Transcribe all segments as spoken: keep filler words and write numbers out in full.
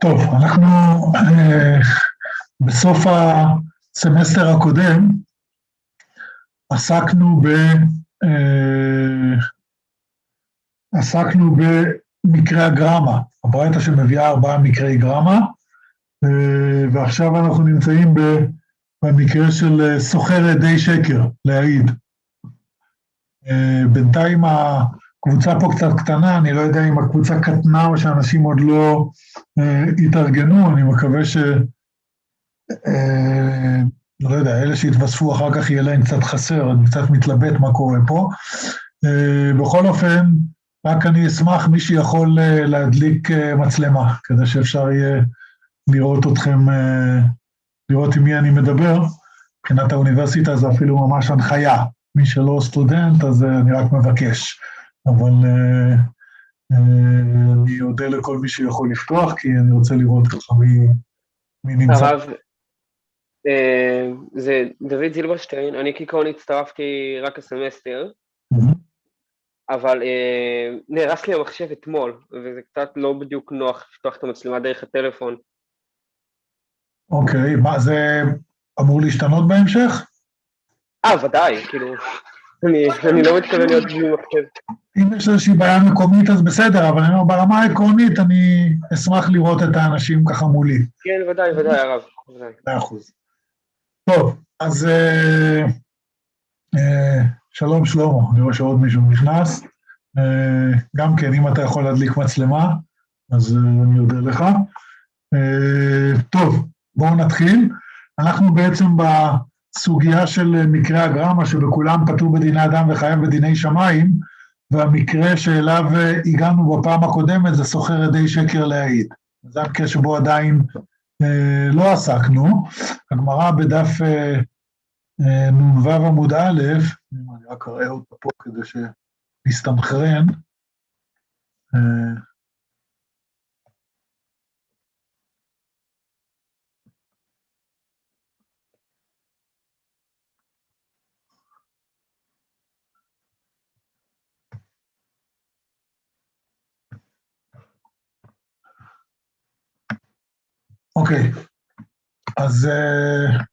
טוב, אנחנו אה, בסוף הסמסטר הקודם עסקנו ב... אה, עסקנו במקרי הגרמה, הברייתא שמביאה ארבעה מקרי גרמה, אה, ועכשיו אנחנו נמצאים במקרה של סוחר עדי שקר, להעיד. אה, בינתיים הקבוצה פה קצת קטנה, אני לא יודע אם הקבוצה קטנה או שאנשים עוד לא אה, התארגנו, אני מקווה ש... אה, לא יודע, אלה שהתווספו אחר כך יהיה להם קצת חסר, אני קצת מתלבט מה קורה פה. אה, בכל אופן, רק אני אשמח מי שיכול אה, להדליק אה, מצלמה, כדי שאפשר יהיה לראות אתכם, אה, לראות עם מי אני מדבר. מבחינת האוניברסיטה זה אפילו ממש הנחיה. מי שלא סטודנט, אז אה, אני רק מבקש. אבל אה, אה, אני אודה לכל מי שיכול לפתוח, כי אני רוצה לראות ככה מי, מי נמצא. הרב, אה, זה דוד זילברשטיין, אני כעיקרון הצטרפתי רק הסמסטר, Mm-hmm. אבל אה, נהרס לי המחשב אתמול, וזה קצת לא בדיוק נוח לפתוח את המצלמה דרך הטלפון. אוקיי, מה זה אמור להשתנות בהמשך? אה, ודאי, כאילו, אני, אני לא מתכוון להיות בלי מחשב. אם יש איזושהי בעיה מקומית אז בסדר, אבל אני אומר, ברמה העקרונית אני אשמח לראות את האנשים ככה מולי. כן, ודאי, ודאי, הרב. ודאי. מאה אחוז. טוב, אז אה, אה, שלום שלמה, אני רואה שעוד מישהו נכנס. אה, גם כן, אם אתה יכול להדליק מצלמה, אז אה, אני אודה לך. אה, טוב, בואו נתחיל. אנחנו בעצם בסוגיה של מקרי הגרמה, שבכולם פטור בדיני אדם וחייב בדיני שמיים, והמקרה שאליו הגענו בפעם הקודמת זה סוחר עדי שקר להעיד. זה המקרה שבו עדיין אה, לא עסקנו. הגמרא בדף אה, אה, נ"ו עמוד א', אני רק אראה אותה פה כדי שנסתנכרן. אה, אוקיי, אז uh,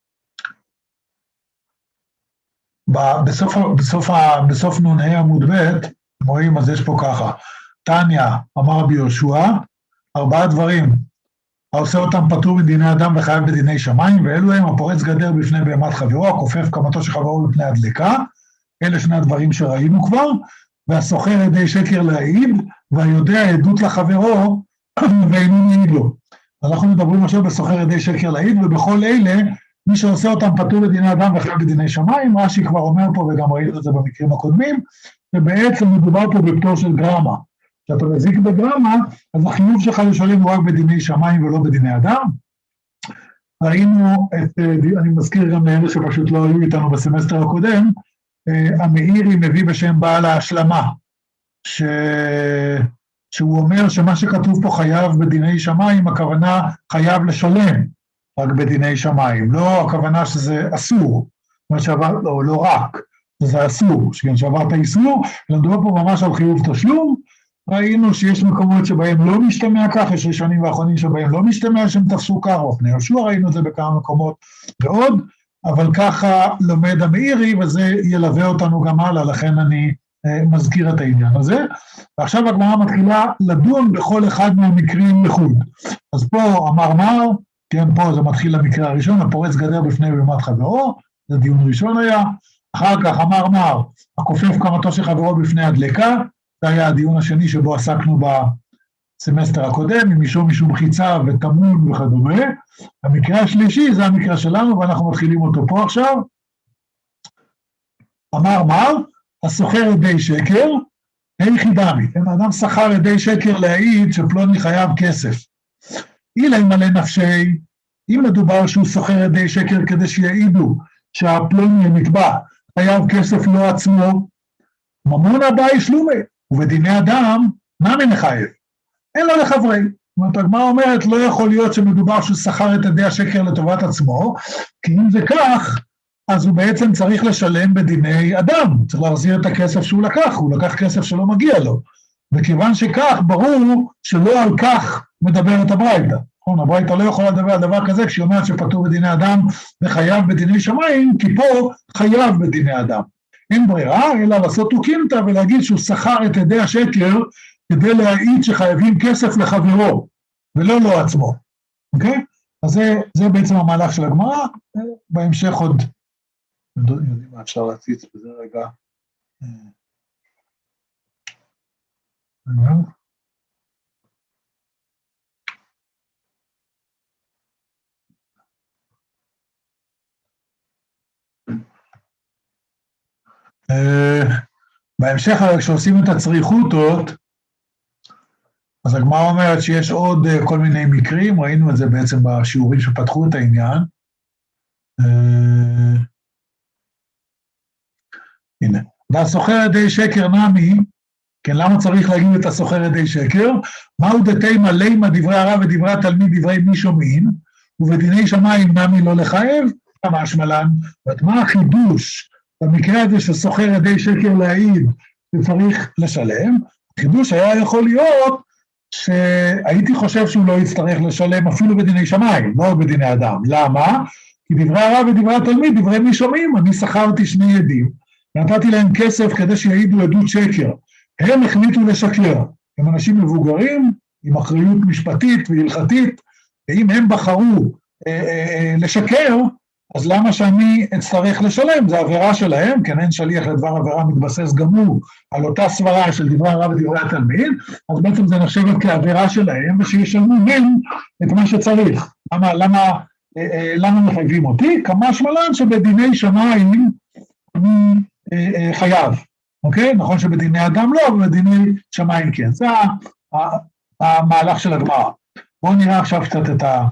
בסוף, בסוף, בסוף נ"ה עמוד ב', רואים, אז יש פה ככה, תניא אמר רבי יהושע, ארבעה דברים, העושה אותם פטור מדיני אדם וחייב בדיני שמיים, ואלו הם הפורץ גדר בפני בהמת חברו, הכופף קמתו של חברו בפני הדלקה, אלה שני הדברים שראינו כבר, והסוחר עדי שקר להעיד, והיודע עדות לחברו, ואינו מעיד לו. אנחנו מדברים עכשיו בסוחר עדי שקר להעיד, ובכל אלה, מי שעושה אותם פטור בדיני אדם וחייב בדיני שמיים, רש"י כבר אומר פה, וגם ראינו את זה במקרים הקודמים, שבעצם מדובר פה בפטור של גרמה. כשאתה מזיק בגרמה, אז החיוב שלך לשלם הוא רק בדיני שמיים ולא בדיני אדם. ראינו את, אני מזכיר גם לאלה שפשוט לא היו איתנו בסמסטר הקודם, המאירי מביא בשם בעל ההשלמה, ש... שהוא אומר שמה שכתוב פה חייב בדיני שמיים, הכוונה חייב לשלם רק בדיני שמיים, לא הכוונה שזה אסור, מה שעבר, לא, לא רק, זה אסור, שכן שעברת איסור, למדו פה ממש על חיוב תשלום, ראינו שיש מקומות שבהם לא משתמע כך, יש ראשונים ואחרונים שבהם לא משתמע שהם תפסו כך, או פני יהושע ראינו את זה בכמה מקומות ועוד, אבל ככה לומד המאירי, וזה ילווה אותנו גם הלאה, לכן אני מזכיר את העניין הזה, ועכשיו הגמרא מתחילה לדון בכל אחד מהמקרים לחוד. אז פה אמר מר, כן, פה זה מתחיל למקרה הראשון, הפורץ גדר בפני בהמת חברו, זה דיון ראשון היה, אחר כך אמר מר, הכופף קמתו של חברו בפני הדלקה, זה היה הדיון השני שבו עסקנו בסמסטר הקודם, עם משום משום חיצה ותמון וכדומה, המקרה השלישי זה המקרה שלנו, ואנחנו מתחילים אותו פה עכשיו, אמר מר, הסוחר עדי שקר, היחידמי, האדם שכר עדי שקר להעיד שפלוני חייב כסף. אילי מלא נפשי, אם מדובר שהוא סוחר עדי שקר כדי שיעידו שהפלוני המתבע חייב כסף לא עצמו, ממון הבא ישלומי, ובדיני אדם, מה מנחייב? אין לו לחברי. זאת אומרת, הגמרא אומרת, לא יכול להיות שמדובר שהוא שכר את עדי השקר לטובת עצמו, כי אם זה כך, אז הוא בעצם צריך לשלם בדיני אדם, צריך להחזיר את הכסף שהוא לקח, הוא לקח כסף שלא מגיע לו, וכיוון שכך, ברור שלא על כך מדברת הברייתא. נכון, הברייתא לא יכולה לדבר על דבר כזה, כשהיא אומרת שפטור בדיני אדם וחייב בדיני שמיים, כי פה חייב בדיני אדם. אין ברירה, אלא לעשות תוקימתא ולהגיד שהוא שכר את עדי השקר, כדי להעיד שחייבים כסף לחברו, ולא לו עצמו. אוקיי? אז זה, זה בעצם המהלך של הגמרא, בהמשך עוד, יודעים מה אפשר להציץ בזה רגע. בהמשך, כשעושים את הצריכותות, אז הגמרא אומרת שיש עוד כל מיני מקרים, ראינו את זה בעצם בשיעורים שפתחו את העניין. הנה, והסוחר ידי שקר נמי, כן, למה צריך להגיד את הסוחר ידי שקר? מהו דתימה לימה דברי הרב ודברי התלמיד דברי מי שומעים, ובדיני שמיים נמי לא לחייב, כמה השמלן, ומה החידוש במקרה הזה שסוחר ידי שקר להעיד וצריך לשלם? החידוש היה יכול להיות שהייתי חושב שהוא לא יצטרך לשלם אפילו בדיני שמיים, לא בדיני אדם. למה? כי דברי הרב ודברי התלמיד, דברי מי שומעים, אני שכרתי שני עדים, נתתי להם כסף כדי שיעידו עדות שקר. הם החליטו לשקר. הם אנשים מבוגרים, עם אחריות משפטית והלכתית, ואם הם בחרו אה, אה, לשקר, אז למה שאני אצטרך לשלם? זה עבירה שלהם, כן, אין שליח לדבר עבירה מתבסס גמור על אותה סברה של דברי הרב ודברי התלמיד, אז בעצם זה נחשבת כעבירה שלהם, ושישלמו הם את מה שצריך. למה, למה, אה, אה, למה מחייבים אותי? כמה שמלן שבדיני שמיים אני אה, אה, חייב. אוקיי? נכון שבדיני אדם לא, אבל בדיני שמיים כן. זה המהלך של הגמרא. בואו נראה עכשיו קצת את, ה,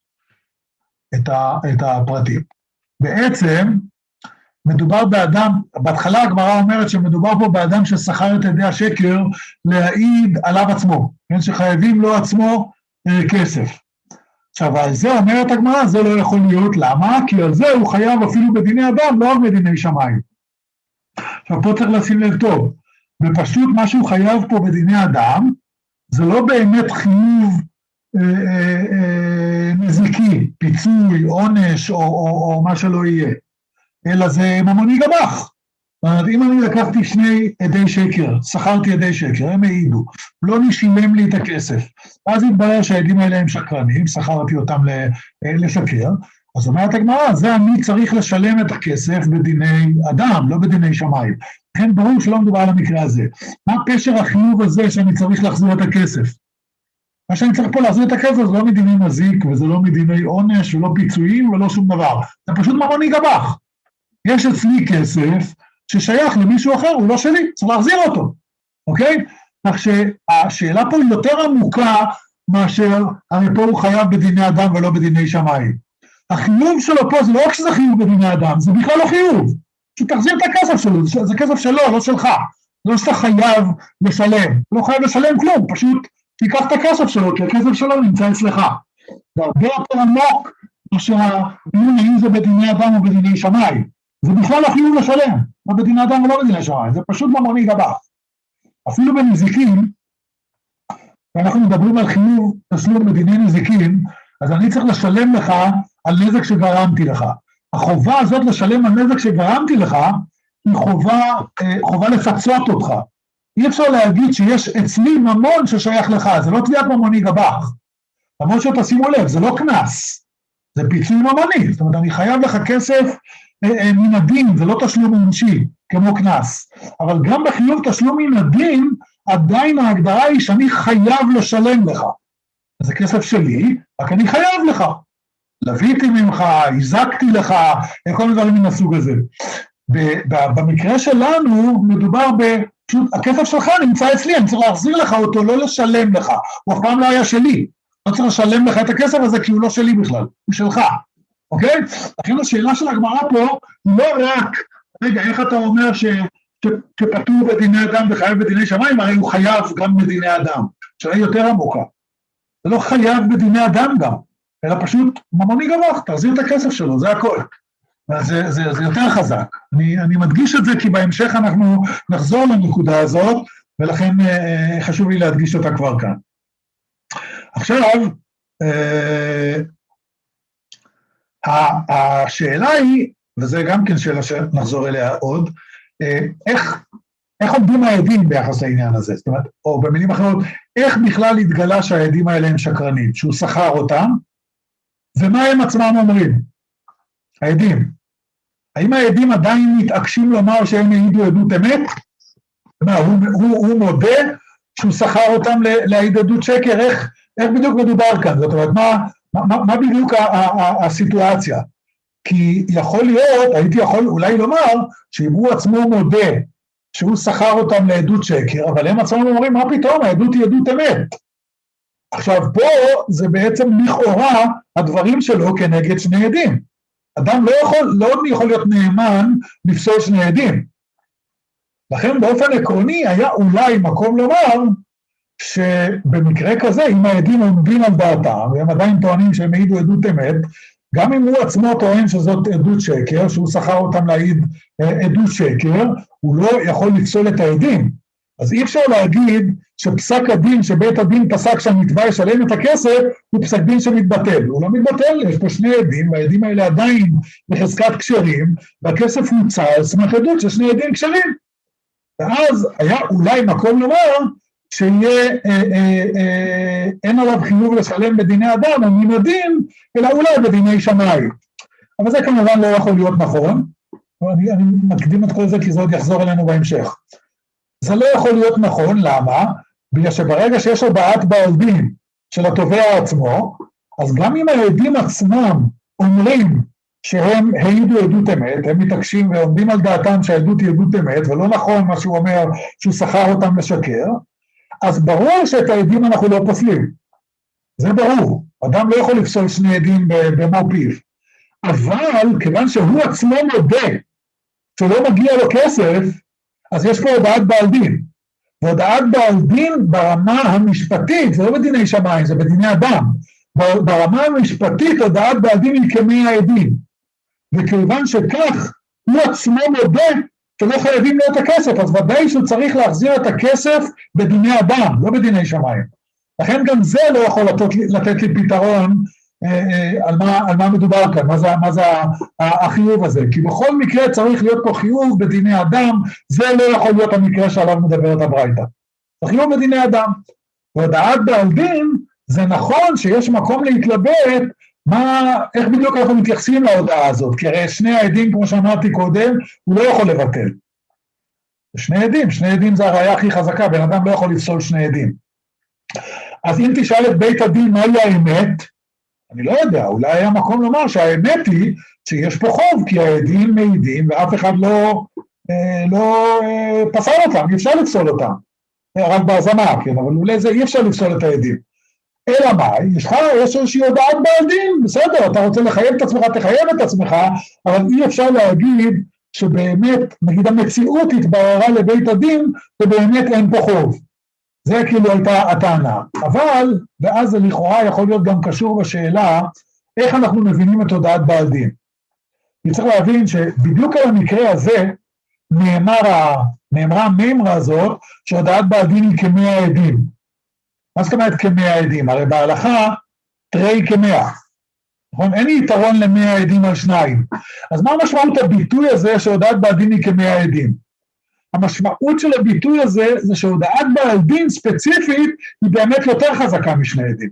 את, ה, את הפרטים. בעצם, מדובר באדם, בהתחלה הגמרא אומרת שמדובר פה באדם ששכר את עדי השקר להעיד עליו עצמו, כן? שחייבים לו עצמו אה, כסף. עכשיו, על זה אומרת הגמרא, זה לא יכול להיות. למה? כי על זה הוא חייב אפילו בדיני אדם, לא רק בדיני שמיים. עכשיו פה צריך לשים לב טוב, בפשוט מה שהוא חייב פה בדיני אדם, זה לא באמת חיוב אה, אה, אה, נזיקי, פיצוי, עונש או, או, או מה שלא יהיה, אלא זה ממוני גבח. זאת אומרת, אם אני לקחתי שני עדי שקר, שכרתי עדי שקר, הם העידו, לא נשילם לי את הכסף, אז התברר שהעדים האלה הם שקרנים, שכרתי אותם לשקר, אז אומרת הגמרא, זה אני צריך לשלם את הכסף בדיני אדם, לא בדיני שמיים. לכן ברור שלא מדובר על המקרה הזה. מה פשר החיוב הזה שאני צריך להחזיר את הכסף? מה שאני צריך פה להחזיר את הכסף זה לא מדיני מזיק, וזה לא מדיני עונש, ולא פיצויים, ולא שום דבר. זה פשוט ממוני גבח. יש אצלי כסף ששייך למישהו אחר, הוא לא שלי, צריך להחזיר אותו. אוקיי? כך שהשאלה פה היא יותר עמוקה, מאשר הרי פה הוא חייב בדיני אדם ולא בדיני שמיים. החיוב שלו פה זה לא רק שזה חיוב בדיני אדם, זה בכלל לא חיוב. שתחזיר את הכסף שלו, זה כסף שלו, לא שלך. לא שאתה חייב לשלם, לא חייב לשלם כלום, פשוט תיקח את הכסף שלו, כי הכסף שלו נמצא אצלך. זה הרבה יותר עמוק, מאשר הדיון האם זה בדיני אדם או בדיני שמיים. זה בכלל לא חיוב לשלם, לא בדיני אדם ולא בדיני שמיים, זה פשוט ממוני גבח. אפילו בנזיקים, ואנחנו מדברים על חיוב תשלום בדיני נזיקים, אז אני צריך לשלם לך על נזק שגרמתי לך. החובה הזאת לשלם על נזק שגרמתי לך, היא חובה, חובה לפצות אותך. אי אפשר להגיד שיש אצלי ממון ששייך לך, זה לא תביעת ממוני גבח. למרות שתשימו לב, זה לא כנס, זה פיצוי ממוני. זאת אומרת, אני חייב לך כסף מן הדין, זה לא תשלום עונשי, כמו כנס. אבל גם בחיוב תשלום מן הדין, עדיין ההגדרה היא שאני חייב לשלם לך. זה כסף שלי, רק אני חייב לך. לביתי ממך, הזקתי לך, כל מיני דברים מן הסוג הזה. במקרה שלנו מדובר בפשוט, הכסף שלך נמצא אצלי, אני צריך להחזיר לך אותו, לא לשלם לך. הוא אף פעם לא היה שלי. לא צריך לשלם לך את הכסף הזה, כי הוא לא שלי בכלל, הוא שלך. אוקיי? לכן השאלה של הגמרא פה, היא לא רק, רגע, איך אתה אומר ש, ש, שפטור בדיני אדם וחייב בדיני שמיים, הרי הוא חייב גם בדיני אדם. שאלה יותר עמוקה. זה לא חייב בדיני אדם גם, אלא פשוט ממוני גבח, תחזיר את הכסף שלו, זה הכל. זה, זה, זה יותר חזק. אני, אני מדגיש את זה כי בהמשך אנחנו נחזור לנקודה הזאת, ולכן אה, חשוב לי להדגיש אותה כבר כאן. עכשיו, אה, השאלה היא, וזה גם כן שאלה שנחזור אליה עוד, אה, איך, איך עומדים העדים ביחס לעניין הזה? זאת אומרת, או במילים אחרות, איך בכלל התגלה שהעדים האלה הם שקרנים, שהוא שכר אותם, ומה הם עצמם אומרים? העדים. האם העדים עדיין מתעקשים לומר שהם העידו עדות אמת? מה, הוא, הוא, הוא מודה שהוא שכר אותם להעיד עדות שקר? איך, איך בדיוק מדובר כאן? זאת אומרת, מה, מה, מה בדיוק ה, ה, ה, הסיטואציה? כי יכול להיות, הייתי יכול אולי לומר, שאם הוא עצמו מודה שהוא שכר אותם לעדות שקר, אבל הם עצמם אומרים, מה פתאום, העדות היא עדות אמת. עכשיו, פה זה בעצם לכאורה הדברים שלו כנגד שני עדים. אדם לא יכול, לא יכול להיות נאמן לפסול שני עדים. לכן באופן עקרוני היה אולי מקום לומר, שבמקרה כזה, אם העדים עומדים על דעתם, והם עדיין טוענים שהם העידו עדות אמת, גם אם הוא עצמו טוען שזאת עדות שקר, שהוא שכר אותם להעיד עדות שקר, הוא לא יכול לפסול את העדים. אז אי אפשר להגיד שפסק הדין שבית הדין פסק שהנתבע ישלם את הכסף, הוא פסק דין שמתבטל. הוא לא מתבטל, יש פה שני עדים, והעדים האלה עדיין בחזקת כשרים, והכסף הוצא על סמך עדות של שני עדים כשרים. ואז היה אולי מקום לומר, שיהיה, אה, אה, אה, אין עליו חיוב לשלם בדיני אדם, או מן הדין, אלא אולי בדיני שמיים. אבל זה כמובן לא יכול להיות נכון, אני, אני מקדים את כל זה כי זה עוד יחזור אלינו בהמשך. זה לא יכול להיות נכון, למה? בגלל שברגע שיש הודעת בעל דין של התובע עצמו, אז גם אם העדים עצמם אומרים שהם העידו עדות אמת, הם מתעקשים ועומדים על דעתם שהעדות היא עדות אמת, ולא נכון מה שהוא אומר שהוא שכר אותם לשקר, אז ברור שאת העדים אנחנו לא פוסלים. זה ברור. אדם לא יכול לפסול שני עדים במו פיו. אבל כיוון שהוא עצמו מודה שלא מגיע לו כסף, אז יש פה הודעת בעל דין. והודעת בעל דין ברמה המשפטית, זה לא בדיני שמיים, זה בדיני אדם. ברמה המשפטית הודעת בעל דין היא כמי העדים. וכיוון שכך הוא עצמו מודה שלא חייבים לו את הכסף, אז ודאי שהוא צריך להחזיר את הכסף בדיני אדם, לא בדיני שמיים. לכן גם זה לא יכול לתת, לתת לי פתרון אה, אה, על, מה, על מה מדובר כאן, מה זה, מה זה החיוב הזה. כי בכל מקרה צריך להיות פה חיוב בדיני אדם, זה לא יכול להיות המקרה שעליו מדברת הברייתא. זה חיוב בדיני אדם. והודעת בעל דין, זה נכון שיש מקום להתלבט, מה, איך בדיוק אנחנו מתייחסים להודעה הזאת, כי הרי שני העדים, כמו שאמרתי קודם, הוא לא יכול לבטל. שני עדים, שני עדים זה הראיה הכי חזקה, בן אדם לא יכול לפסול שני עדים. אז אם תשאל את בית הדין מהי האמת, אני לא יודע, אולי היה מקום לומר שהאמת היא שיש פה חוב, כי העדים מעידים ואף אחד לא, אה, לא אה, פסל אותם, אי אפשר לפסול אותם, רק בהזמה, כן, אבל אולי זה אי אפשר לפסול את העדים. אלא מה, יש לך, יש איזושהי הודעת בעל דין, בסדר, אתה רוצה לחייב את עצמך, תחייב את עצמך, אבל אי אפשר להגיד שבאמת, נגיד המציאות התבררה לבית הדין, ובאמת אין פה חוב. זה כאילו הייתה הטענה. אבל, ואז זה לכאורה יכול להיות גם קשור בשאלה, איך אנחנו מבינים את הודעת בעל דין. צריך להבין שבדיוק על המקרה הזה, נאמר, נאמרה המימרה הזאת, שהודעת בעל דין היא כמאה עדים. מה זאת אומרת כמאה עדים? הרי בהלכה תרי כמאה. נכון? אין לי יתרון למאה עדים על שניים. אז מה המשמעות הביטוי הזה שהודעת בעל דין היא כמאה עדים? המשמעות של הביטוי הזה זה שהודעת בעל דין ספציפית היא באמת יותר חזקה משני עדים.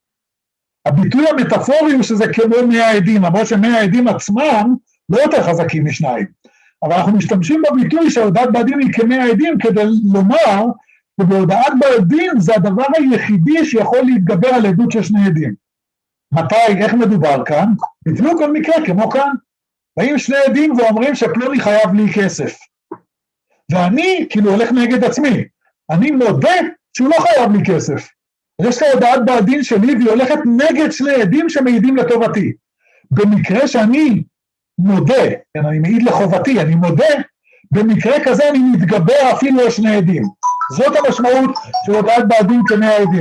הביטוי המטאפורי הוא שזה כמו מאה עדים, למרות שמאה עדים עצמם לא יותר חזקים משניים. אבל אנחנו משתמשים בביטוי שהודעת בעל דין היא כמאה עדים כדי לומר ובהודעת בעל דין זה הדבר היחידי שיכול להתגבר על עדות של שני עדים. מתי, איך מדובר כאן? בדיוק על מקרה כמו כאן. באים שני עדים ואומרים שפלוני חייב לי כסף. ואני כאילו הולך נגד עצמי. אני מודה שהוא לא חייב לי כסף. יש לה הודעת בעל דין שלי והיא הולכת נגד שני עדים שמעידים לטובתי. במקרה שאני מודה, אני מעיד לחובתי, אני מודה, במקרה כזה אני מתגבר אפילו על שני עדים. זאת המשמעות של הודעת בעל דין כמאה עדים.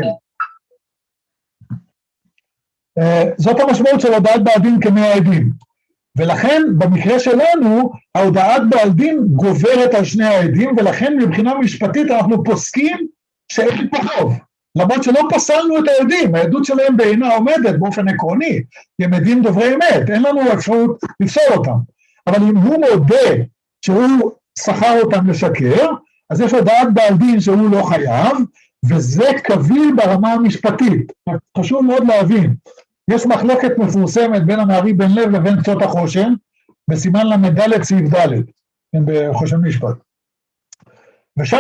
זאת המשמעות של הודעת בעל דין כמאה עדים. ולכן במקרה שלנו, ההודעת בעל דין גוברת על שני העדים, ולכן מבחינה משפטית אנחנו פוסקים שאין פה חוב. למרות שלא פסלנו את העדים, העדות שלהם בעינה עומדת באופן עקרוני, כי הם עדים דוברי אמת, אין לנו אפשרות לפסול אותם. אבל אם הוא מודה שהוא שכר אותם לשקר, אז יש הודעת בעל דין שהוא לא חייב, וזה קביל ברמה המשפטית. חשוב מאוד להבין, יש מחלוקת מפורסמת בין המערי בן לב לבין קצות החושן, בסימן למדלת סעיף ד', בחושן משפט. ושם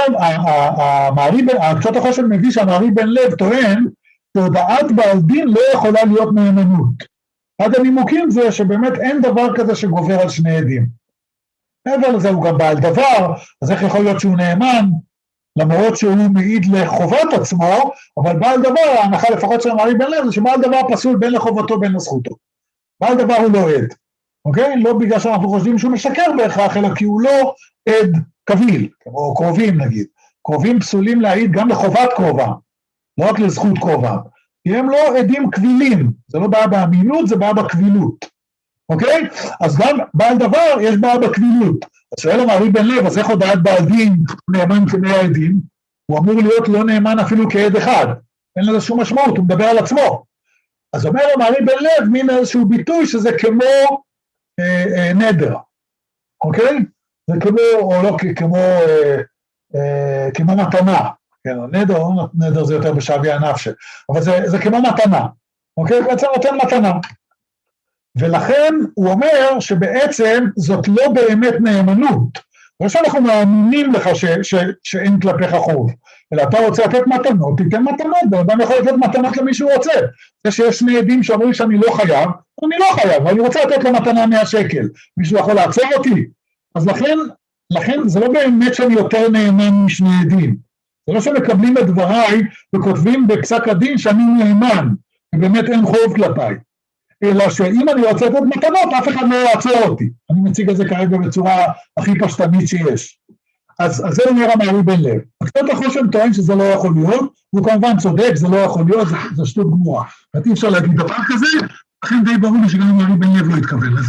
קצות החושן מביא שהמערי בן לב טוען, שהודעת בעל דין לא יכולה להיות נאמנות. אחד הנימוקים זה שבאמת אין דבר כזה שגובר על שני עדים. מעבר לזה הוא גם בעל דבר, אז איך יכול להיות שהוא נאמן, למרות שהוא מעיד לחובת עצמו, אבל בעל דבר, ההנחה לפחות של המערי בן לב, זה שבעל דבר פסול בין לחובתו בין לזכותו. בעל דבר הוא לא עד, אוקיי? לא בגלל שאנחנו חושבים שהוא משקר בהכרח, אלא כי הוא לא עד קביל, או קרובים נגיד. קרובים פסולים להעיד גם לחובת קרובה, לא רק לזכות קרובה. כי הם לא עדים קבילים, זה לא בעיה באמינות, זה בעיה בקבילות. אוקיי? אז גם בעל דבר יש בעיה בקבילות. אז שואל המערי בן לב, אז איך הודעת בעל דין נאמן כמאה העדים? הוא אמור להיות לא נאמן אפילו כעד אחד. אין לזה שום משמעות, הוא מדבר על עצמו. אז אומר המערי בן לב, מין איזשהו ביטוי שזה כמו אה, אה, נדר. אוקיי? זה כמו, או לא כמו, אה, אה, כמו מתנה. כן, נדר, נדר זה יותר בשעבי הנפש. אבל זה, זה כמו מתנה. אוקיי? בעצם נותן מתנה. ולכן הוא אומר שבעצם זאת לא באמת נאמנות. לא שאנחנו מאמינים לך ש, ש, שאין כלפיך חוב, אלא אתה רוצה לתת מתנות, תיתן מתנות, ואדם יכול לתת מתנות למי שהוא רוצה. זה שיש שני עדים שאומרים שאני לא חייב, אני לא חייב, אבל אני רוצה לתת לו מתנה מאה שקל, מישהו יכול לעצור אותי. אז לכן, לכן זה לא באמת שאני יותר נאמן משני עדים. זה לא שמקבלים את דבריי וכותבים בפסק הדין שאני נאמן, ובאמת אין חוב כלפיי. אלא שאם אני רוצה לתת מתנות, אף אחד לא יעצור אותי. אני מציג את זה כרגע בצורה הכי פשטנית שיש. אז, אז זה אומר המערי בן לב. קצת החושן טוען שזה לא יכול להיות, הוא כמובן צודק, זה לא יכול להיות, זה, זה שטות גמורה. אי אפשר להגיד דבר כזה, לכן די ברור לי שגם המערי בן לב לא יתכוון לזה.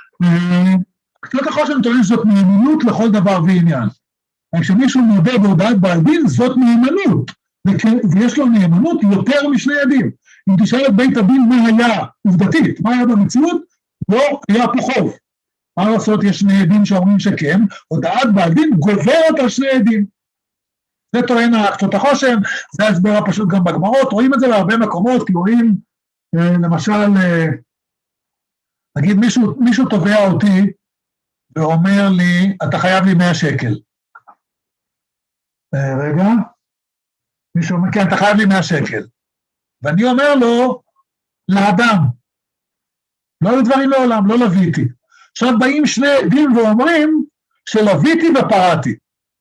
קצת החושן טוען שזאת נאמנות לכל דבר ועניין. כשמישהו מודה בהודעת בעל דין, זאת נאמנות, ויש לו נאמנות יותר משני עדים. אם תשאל את בית הדין מה היה עובדתית, מה היה במציאות, לא היה פה חוב. מה לעשות, יש שני עדים שאומרים שכן, הודעת בעל דין גוברת על שני עדים. זה טוען קצות החושן, זה ההסבר הפשוט גם בגמרות, רואים את זה בהרבה מקומות, כי רואים, למשל, נגיד מישהו, מישהו תובע אותי, ואומר לי, אתה חייב לי מאה שקל. רגע, מישהו אומר, כן, אתה חייב לי מאה שקל. ואני אומר לו, לאדם, לא היו דברים לעולם, לא לוויתי. עכשיו באים שני עדים ואומרים, שלוויתי ופרעתי.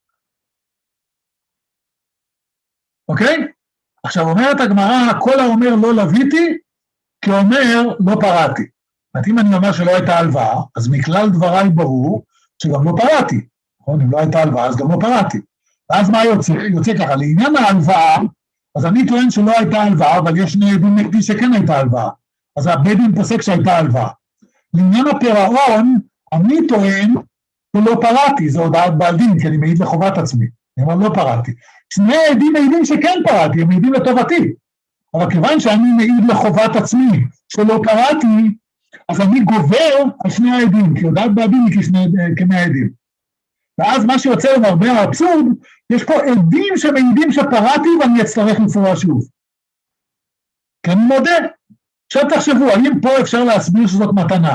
אוקיי? עכשיו אומרת הגמרא, כל האומר לא לוויתי, כי אומר לא פרעתי. זאת אם אני אומר שלא הייתה הלוואה, אז מכלל דבריי ברור, שגם לא פרעתי. נכון? אם לא הייתה הלוואה, אז גם לא פרעתי. ואז מה יוצא? יוצא ככה, לעניין ההלוואה, אז אני טוען שלא הייתה הלוואה, אבל יש שני עדים נגדי שכן הייתה הלוואה. אז הבית דין פסק שהייתה הלוואה. לעניין הפירעון, אני טוען שלא פרעתי, זה הודעת בעל דין, כי אני מעיד לחובת עצמי. אני אומר, לא פרעתי. שני עדים מעידים שכן פרעתי, הם מעידים לטובתי. אבל כיוון שאני מעיד לחובת עצמי שלא פרעתי, אז אני גובר על שני העדים, כי הודעת בעל דין היא כמאה עדים. ואז מה שיוצא עם הרבה האבסורד, יש פה עדים שמעידים שפרעתי ואני אצטרך לפרוע שוב. כי אני מודה. עכשיו תחשבו, האם פה אפשר להסביר שזאת מתנה?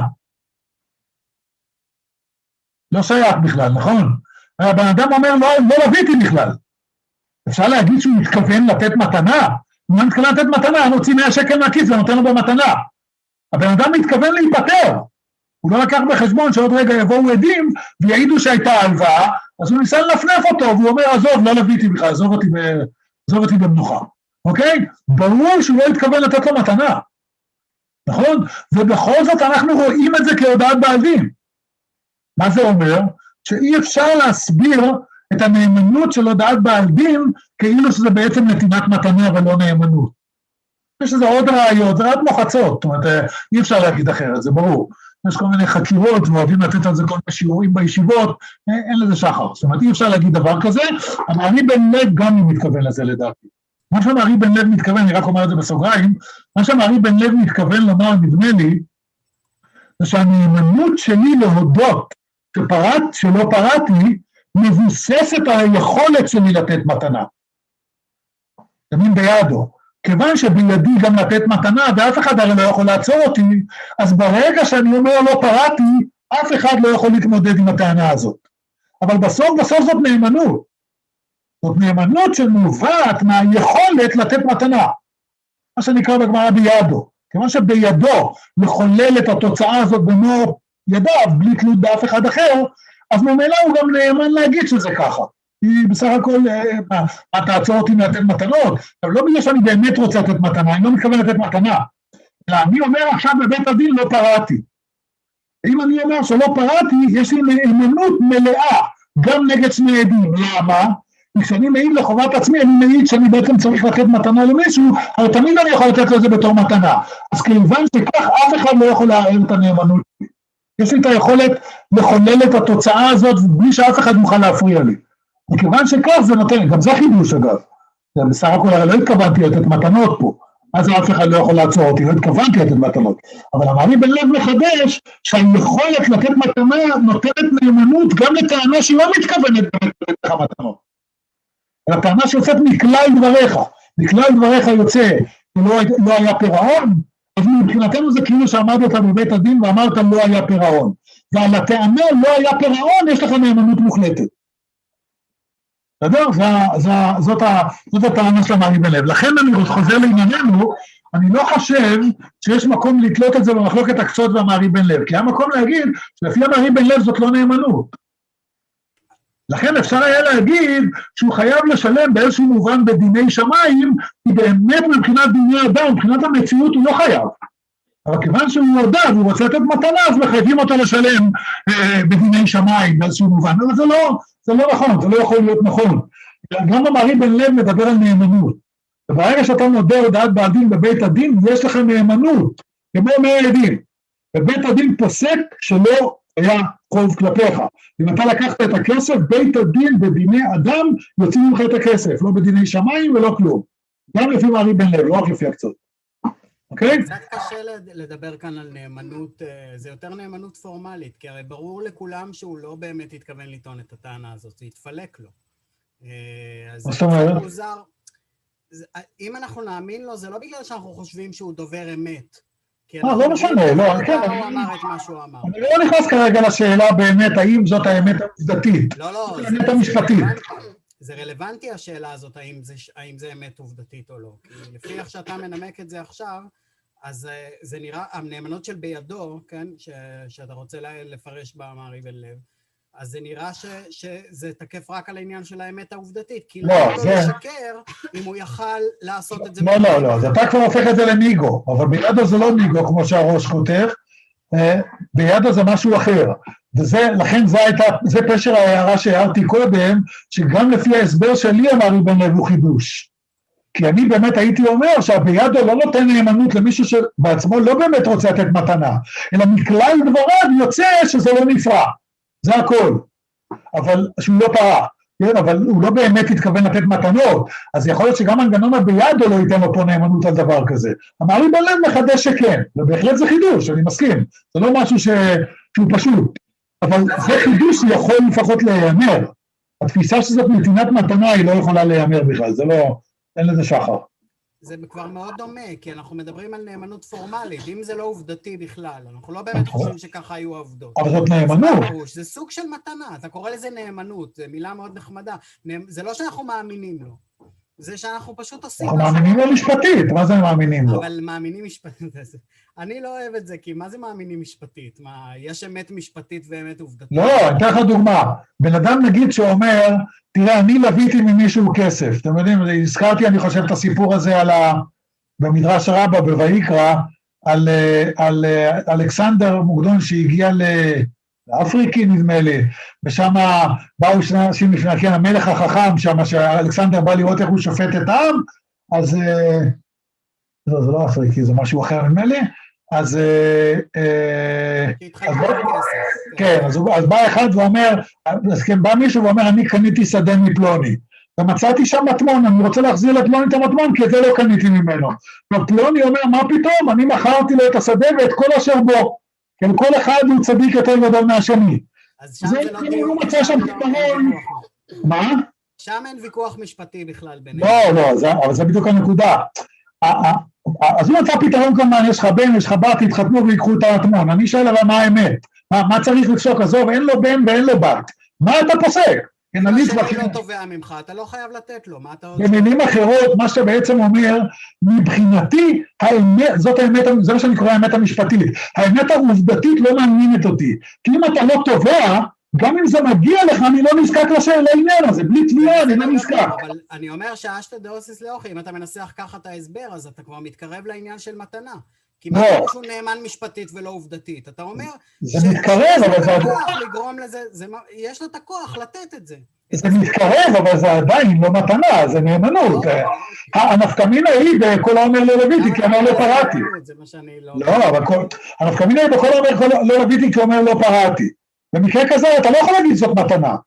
לא שייך בכלל, נכון? הבן אדם אומר, לא, לא לוויתי בכלל. אפשר להגיד שהוא מתכוון לתת מתנה? אם אני מתכוון לתת מתנה, אני נוציא מאה שקל מהכיס ונותן לו במתנה. הבן אדם מתכוון להיפטר. הוא לא לקח בחשבון שעוד רגע יבואו עדים ויעידו שהייתה הלוואה, אז הוא ניסה לנפנף אותו, והוא אומר, עזוב, לא לוויתי בכלל, עזוב אותי, ב... עזוב אותי במנוחה. אוקיי? ברור שהוא לא התכוון לתת לו מתנה. נכון? ובכל זאת אנחנו רואים את זה כהודעת בעל דין. מה זה אומר? שאי אפשר להסביר את הנאמנות של הודעת בעל דין, כאילו שזה בעצם נתינת מתנה ולא נאמנות. יש לזה עוד ראיות, זה רק מוחצות, זאת אומרת, אי אפשר להגיד אחרת, זה ברור. יש כל מיני חקירות, ואוהבים לתת על זה כל מיני שיעורים בישיבות, אין לזה שחר. זאת אומרת, אי אפשר להגיד דבר כזה, אבל אני באמת גם מתכוון לזה לדעתי. מה שמרי בן לב מתכוון, אני רק אומר את זה בסוגריים, מה שמרי בן לב מתכוון לומר, נדמה לי, זה שהנאמנות שלי להודות שפרט, שלא פרעתי, מבוססת על היכולת שלי לתת מתנה. תמיד בידו. כיוון שבידי גם לתת מתנה, ואף אחד הרי לא יכול לעצור אותי, אז ברגע שאני אומר לא פרעתי, אף אחד לא יכול להתמודד עם הטענה הזאת. אבל בסוף, בסוף זאת נאמנות. זאת נאמנות שנובעת מהיכולת לתת מתנה. מה שנקרא בגמרא בידו. כיוון שבידו לחולל את התוצאה הזאת במו ידיו, בלי תלות באף אחד אחר, אז ממילא הוא גם נאמן להגיד שזה ככה. כי בסך הכל, מה תעצור אותי לתת מתנות? אבל לא בגלל שאני באמת רוצה לתת מתנה, אני לא מתכוון לתת מתנה. אלא אני אומר עכשיו בבית הדין לא פרעתי. אם אני אומר שלא פרעתי, יש לי נאמנות מלאה, גם נגד שני עדים. למה? כשאני מעיד לחובת עצמי, אני מעיד שאני בעצם צריך לתת מתנה למישהו, אבל תמיד אני יכול לתת לזה בתור מתנה. אז כיוון שכך, אף אחד לא יכול לערער את הנאמנות. יש לי את היכולת לחולל את התוצאה הזאת, בלי שאף אחד מוכן להפריע לי. מכיוון שכך זה נותן, גם זה חידוש אגב. בסך הכל הרי לא התכוונתי לתת מתנות פה, אז אף אחד לא יכול לעצור אותי, לא התכוונתי לתת מתנות. אבל המרי בן לב מחדש, שהיכולת לתת מתנה נותנת נאמנות גם לטענה שהיא לא מתכוונת לתת לך מתנות. הטענה שיוצאת מכלל דבריך, מכלל דבריך יוצא, לא, לא היה פירעון, אז מבחינתנו זה כאילו שעמדת בבית הדין ואמרת לא היה פירעון. ועל הטענה לא היה פירעון, יש לך נאמנות מוחלטת. בסדר? זאת, זאת הטענה של המרי בן לב. לכן אני חוזר לענייננו, אני לא חושב שיש מקום לתלות את זה במחלוקת הקצות והמרי בן לב, כי היה מקום להגיד שלפי המרי בן לב זאת לא נאמנות. לכן אפשר היה להגיד שהוא חייב לשלם באיזשהו מובן בדיני שמיים, כי באמת מבחינת דיני אדם, מבחינת המציאות הוא לא חייב. אבל כיוון שהוא הודע והוא רוצה לתת מתנה, אז מחייבים אותו לשלם אה, בדיני שמיים באיזשהו מובן. אבל זה לא, זה לא נכון, זה לא יכול להיות נכון. גם המרי בן לב מדבר על נאמנות. וברגע שאתה מודה הודעת בעל דין בבית הדין, יש לך נאמנות, כמו מאה עדים. ובית הדין פוסק שלא היה חוב כלפיך. אם אתה לקחת את הכסף, בית הדין בדיני אדם יוצאים ממך את הכסף, לא בדיני שמיים ולא כלום. גם לפי מרי בן לב, לא רק לפי הקצות. אוקיי? קצת קשה לדבר כאן על נאמנות, זה יותר נאמנות פורמלית, כי הרי ברור לכולם שהוא לא באמת התכוון לטעון את הטענה הזאת, זה יתפלק לו. אז זה קצת מוזר. אם אנחנו נאמין לו, זה לא בגלל שאנחנו חושבים שהוא דובר אמת. אה, לא משנה, לא, כן. אני לא נכנס כרגע לשאלה באמת, האם זאת האמת העובדתית. לא, לא. האמת המשפטית. זה רלוונטי השאלה הזאת, האם זה אמת עובדתית או לא. כי לפי איך שאתה מנמק את זה עכשיו, אז זה נראה, הנאמנות של בידו, כן, שאתה רוצה לפרש במרי בן לב, אז זה נראה ש, שזה תקף רק על העניין של האמת העובדתית, כי לא יכול לשקר אם הוא יכל לעשות את זה. לא, לא, לא, אז אתה כבר הופך את זה לניגו, אבל בידו זה לא ניגו, כמו שהראש כותב, בידו זה משהו אחר, וזה, לכן זה הייתה, זה פשר ההערה שהערתי קודם, שגם לפי ההסבר שלי המרי בן לב הוא חידוש. כי אני באמת הייתי אומר שהבידו לא נותן נאמנות למישהו שבעצמו לא באמת רוצה לתת מתנה, אלא מכלל דבריו יוצא שזה לא נפרע. זה הכל, אבל שהוא לא פרע, כן? אבל הוא לא באמת התכוון לתת מתנות, אז יכול להיות שגם מנגנון הבידו לא ייתן לו פה נאמנות על דבר כזה. המרי בן לב מחדש שכן, ובהחלט זה חידוש, אני מסכים, זה לא משהו ש... שהוא פשוט, אבל זה חידוש שיכול לפחות להיאמר. התפיסה שזאת נתינת מתנה היא לא יכולה להיאמר בכלל, זה לא, אין לזה שחר. זה כבר מאוד דומה, כי אנחנו מדברים על נאמנות פורמלית, אם זה לא עובדתי בכלל, אנחנו לא באמת חושבים שככה היו העובדות. אבל זאת נאמנות. זה סוג של מתנה, אתה קורא לזה נאמנות, זו מילה מאוד נחמדה. זה לא שאנחנו מאמינים לו, זה שאנחנו פשוט עושים... אנחנו מאמינים לו משפטית, מה זה מאמינים לו? אבל מאמינים משפטית, אני לא אוהב את זה, כי מה זה מאמינים משפטית? מה, יש אמת משפטית ואמת עובדתית? לא, אני אתן לך דוגמה. בן אדם נגיד שאומר, תראה, אני לוויתי ממישהו כסף. אתם יודעים, הזכרתי, אני חושב, את הסיפור הזה על ה... במדרש רבה, בויקרא, על, על אלכסנדר מוקדון שהגיע לאפריקי, נדמה לי, ושם באו שני אנשים לפני, כן, המלך החכם, שם שאלכסנדר בא לראות איך הוא שופט את העם, אז... לא, זה לא אפריקי, זה משהו אחר נדמה לי, אז... כן, אז בא אחד ואומר, אז כן, בא מישהו ואומר, אני קניתי שדה מפלוני, ומצאתי שם מטמון, אני רוצה להחזיר לפלוני את המטמון, כי את זה לא קניתי ממנו. ופלוני אומר, מה פתאום? אני מכרתי לו את השדה ואת כל אשר בו. כן, כל אחד הוא צדיק יותר גדול מהשני. אז שם זה לא דיוק. הוא מצא שם פתרון. מה? שם אין ויכוח משפטי בכלל ביניהם. לא, לא, אבל זה בדיוק הנקודה. אז הוא מצא פתרון כמובן, יש לך בן, יש לך בת, תתחתנו ויקחו את המטמון. אני שואל אבל מה האמת? מה צריך לפסוק? עזוב, אין לו בן ואין לו בת. מה אתה פוסק? אם השני לא תובע ממך, אתה לא חייב לתת לו, מה אתה רוצה? במילים אחרות, מה שבעצם אומר, מבחינתי, האמת, זאת האמת, זה מה שאני קורא האמת המשפטית, האמת העובדתית לא מעניינת אותי, כי אם אתה לא תובע, גם אם זה מגיע לך, אני לא נזקק לעניין הזה, בלי תביעה, אני לא נזקק. אבל אני אומר שאשתא דאוסיס לאוכי, אם אתה מנסח ככה את ההסבר, אז אתה כבר מתקרב לעניין של מתנה. כי מה שהוא נאמן משפטית ולא עובדתית, אתה אומר... זה מתקרב, אבל זה... לגרום לזה, יש לו את הכוח לתת את זה. זה מתקרב, אבל זה עדיין לא מתנה, זה נאמנות. הנפקמינה היא בכל האומר לא לביתי, כי אומר לא פרעתי. לא, אבל הנפקמינה היא בכל האומר לא לביתי, כי אומר לא פרעתי. במקרה כזה אתה לא יכול להגיד זאת מתנה.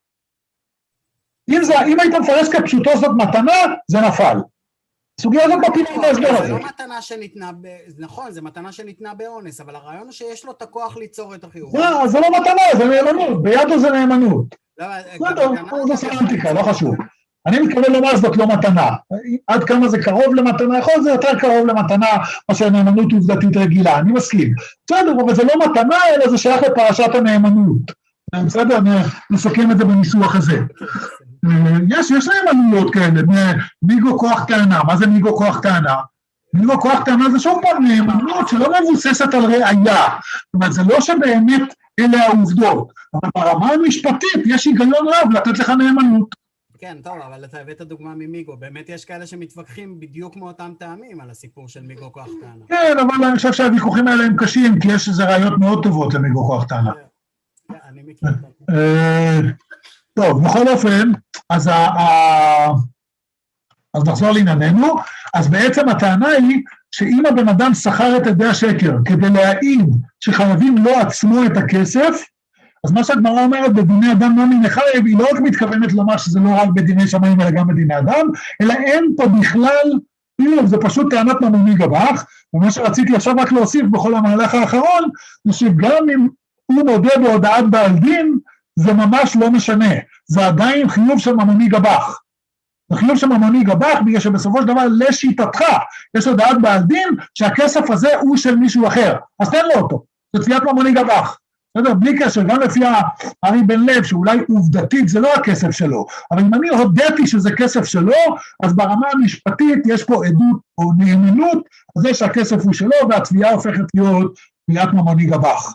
אם היית מפרש כפשוטו זאת מתנה, זה נפל. סוגיה הזאת מפילים את ההסבר הזה. זה לא מתנה שניתנה, נכון, זה מתנה שניתנה באונס, אבל הרעיון הוא שיש לו את הכוח ליצור את החיוב. זה לא מתנה, זה נאמנות, בידו זה נאמנות. זה סמנטיקה, לא חשוב. אני מתכוון לומר זאת לא מתנה. עד כמה זה קרוב למתנה, יכול זה יותר קרוב למתנה, מה שנאמנות עובדתית רגילה, אני מסכים. בסדר, אבל זה לא מתנה, אלא זה שייך לפרשת הנאמנות. בסדר, נסכם את זה בניסוח הזה. יש, יש נאמנויות כאלה, מיגו כוח טענה. מה זה מיגו כוח טענה? מיגו כוח טענה זה שוב פעם נאמנות שלא מבוססת על ראייה. זאת אומרת, זה לא שבאמת אלה העובדות, אבל ברמה המשפטית יש היגיון רב לתת לך נאמנות. כן, טוב, אבל אתה הבאת דוגמה ממיגו, באמת יש כאלה שמתווכחים בדיוק מאותם טעמים על הסיפור של מיגו כוח טענה. כן, אבל אני חושב שהוויכוחים האלה הם קשים, כי יש איזה ראיות מאוד טובות למיגו כוח טענה. אני מכיר. טוב, בכל אופן, אז, ה, ה, אז נחזור לענייננו, אז בעצם הטענה היא שאם הבן אדם שכר את עדי השקר כדי להעיד שחייבים לו עצמו את הכסף, אז מה שהגמרא אומרת בדיני אדם לא מן החייב, היא לא רק מתכוונת לומר שזה לא רק בדיני שמיים אלא גם בדיני אדם, אלא אין פה בכלל, זה פשוט טענת ממוני גבח, ומה שרציתי עכשיו רק להוסיף בכל המהלך האחרון, זה שגם אם הוא מודה בהודעת בעל דין, זה ממש לא משנה, זה עדיין חיוב של ממוני גבח. זה חיוב של ממוני גבח, בגלל שבסופו של דבר לשיטתך, יש הודעת בעל דין, שהכסף הזה הוא של מישהו אחר, אז תן לו אותו, זה תביעת ממוני גבח. בסדר, בלי קשר, גם לפי הארי בן לב, שאולי עובדתית זה לא הכסף שלו, אבל אם אני הודיתי שזה כסף שלו, אז ברמה המשפטית יש פה עדות או נאמנות, אז זה שהכסף הוא שלו, והתביעה הופכת להיות תביעת ממוני גבח.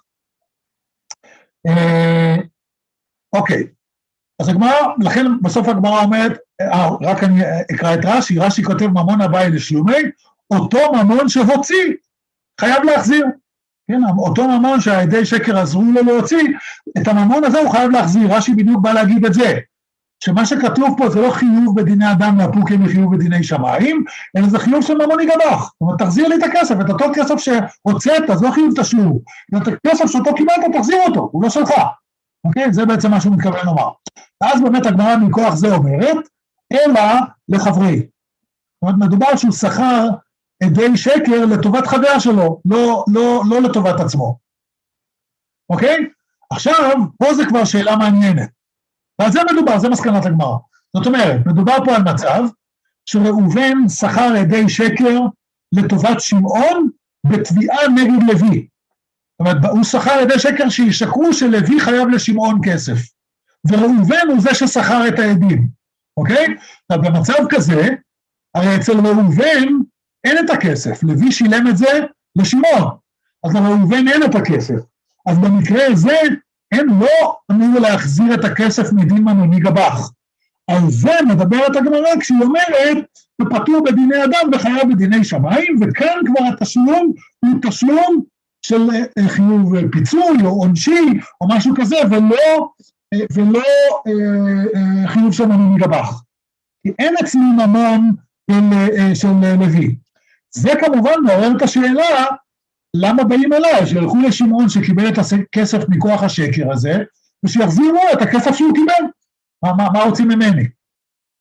אוקיי, אז הגמרא, לכן בסוף הגמרא אומרת, רק אני אקרא את רש"י, רש"י כותב ממון הבאי לשלומי, אותו ממון שהוציא, חייב להחזיר. כן, אותו ממון שהעדי שקר עזרו לו להוציא, את הממון הזה הוא חייב להחזיר, רש"י בדיוק בא להגיד את זה, שמה שכתוב פה זה לא חיוב בדיני אדם להפוקים לחיוב בדיני שמיים, אלא זה חיוב של ממוני גבח, זאת אומרת, תחזיר לי את הכסף, את אותו כסף שהוצאת, אז לא חיוב תשלום, את הכסף שאותו קיבלת, תחזיר אותו, הוא לא שלך, אוקיי? זה בעצם מה שהוא מתכוון לומר. ואז באמת הגמרא מכוח זה אומרת, אלא לחברי. זאת אומרת, מדובר שהוא שכר עדי שקר לטובת חבר שלו, לא, לא, לא לטובת עצמו. אוקיי? עכשיו, פה זה כבר שאלה מעניינת. ועל זה מדובר, זה מסקנת הגמרא. זאת אומרת, מדובר פה על מצב, שראובן שכר עדי שקר לטובת שמעון, בתביעה נגד לוי. זאת אומרת, הוא שכר עדי שקר שישקרו שלוי חייב לשמעון כסף. וראובן הוא זה ששכר את העדים. אוקיי? אז במצב כזה, הרי אצל ראובן אין את הכסף, לוי שילם את זה לשמעון, אז לראובן אין את הכסף. אז במקרה הזה, אין לא אמור להחזיר את הכסף מדין ממוני גבח. על זה מדברת הגמרא כשהיא אומרת, שפטור בדיני אדם וחייב בדיני שמיים, וכאן כבר התשלום הוא תשלום של חיוב פיצוי או עונשי או משהו כזה, ולא, ולא חיוב של ממוני גבח. כי אין אצלי ממון של, של לוי. זה כמובן מעורר את השאלה, למה באים אליי, שילכו לשמעון שקיבל את הכסף מכוח השקר הזה, ושיחזירו את הכסף שהוא קיבל. מה, מה, מה רוצים ממני?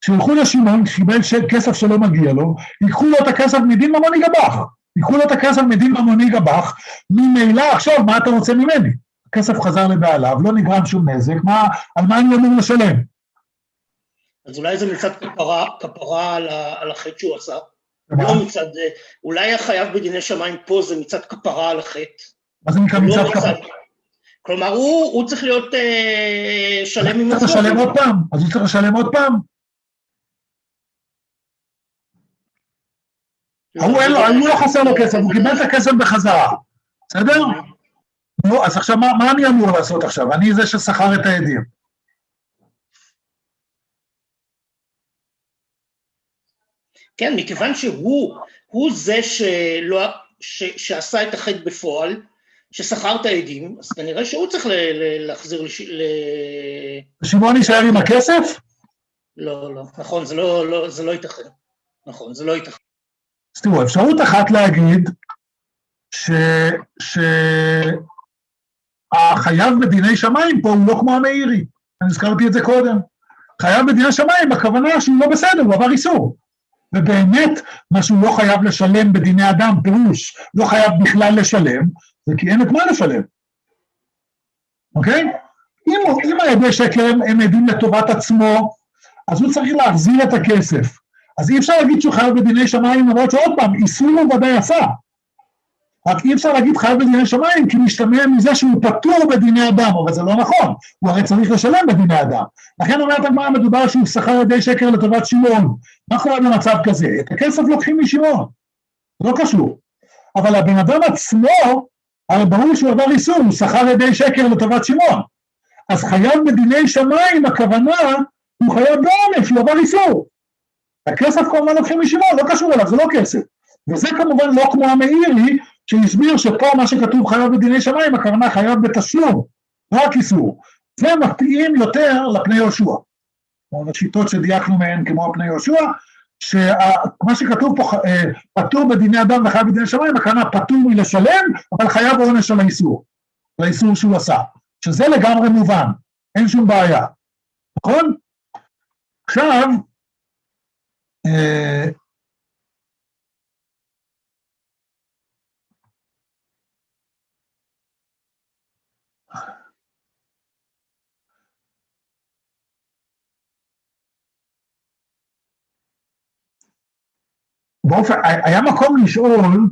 שילכו לשמעון, שקיבל כסף שלא מגיע לו, ייקחו לו את הכסף מדין ממוני גבח, ייקחו לו את הכסף מדין ממוני גבח, ממילא עכשיו, מה אתה רוצה ממני? הכסף חזר לבעליו, לא נגרם שום נזק, מה, על מה אני אמור לשלם? אז אולי זה מצד כפרה, כפרה על, על החטא שהוא עשה, לא מצד, אולי החייב בדיני שמיים פה זה מצד כפרה על החטא. מה זה נקרא מצד כפרה? כלומר, הוא, הוא צריך להיות אה, שלם עם עצמו. הוא צריך לשלם עוד פעם, אז הוא צריך לשלם עוד פעם. הוא לא חסר לו כסף, הוא קיבל את הכסף בחזרה, בסדר? נו, אז עכשיו, מה אני אמור לעשות עכשיו? אני זה ששכר את העדים. כן, מכיוון שהוא, הוא זה שלא, ש, שעשה את החטא בפועל, ששכר את העדים, אז כנראה שהוא צריך ל, ל, להחזיר לש... ל... שמעון יישאר עם הכסף? לא, לא, נכון, זה לא, לא, זה לא ייתכן. נכון, זה לא ייתכן. אז תראו, אפשרות אחת להגיד ש... ש... החייב בדיני שמיים פה הוא לא כמו המאירי, אני הזכרתי את זה קודם. חייב בדיני שמיים, הכוונה שהוא לא בסדר, הוא עבר איסור. ובאמת, מה שהוא לא חייב לשלם בדיני אדם, פירוש, לא חייב בכלל לשלם, זה כי אין את מה לשלם. אוקיי? אם, אם העדי שקר הם, הם עדים לטובת עצמו, אז הוא צריך להחזיר את הכסף. אז אי אפשר להגיד שהוא חייב בדיני שמיים, למרות שעוד פעם, איסור הוא ודאי עשה. רק אי אפשר להגיד חייב בדיני שמיים, כי משתמע מזה שהוא פטור בדיני אדם, אבל זה לא נכון, הוא הרי צריך לשלם בדיני אדם. לכן אומרת הגמרא, מדובר שהוא שכר עדי שקר לטובת שמעון. מה קורה במצב כזה? את הכסף לוקחים משמעון, לא קשור. אבל הבן אדם עצמו, הרי ברור שהוא עבר איסור, הוא שכר עדי שקר לטובת שמעון. אז חייב בדיני שמיים, הכוונה, הוא חייב בעונש, הוא עבר איסור. הכסף כמובן לוקחים משמעון, לא קשור אליו, זה לא כסף. וזה כמובן לא כמו המאירי, שהסביר שפה מה שכתוב חייב בדיני שמיים, הכוונה חייב בתשלום, לא רק איסור. זה מתאים יותר לפני יהושע. או לשיטות שדייקנו מהן כמו הפני יהושע, שמה שכתוב פה פטור בדיני אדם וחייב בדיני שמיים, הכוונה פטור מלשלם, אבל חייב עונש על האיסור, על האיסור שהוא עשה. שזה לגמרי מובן, אין שום בעיה. נכון? עכשיו, אה, באופן, היה מקום לשאול,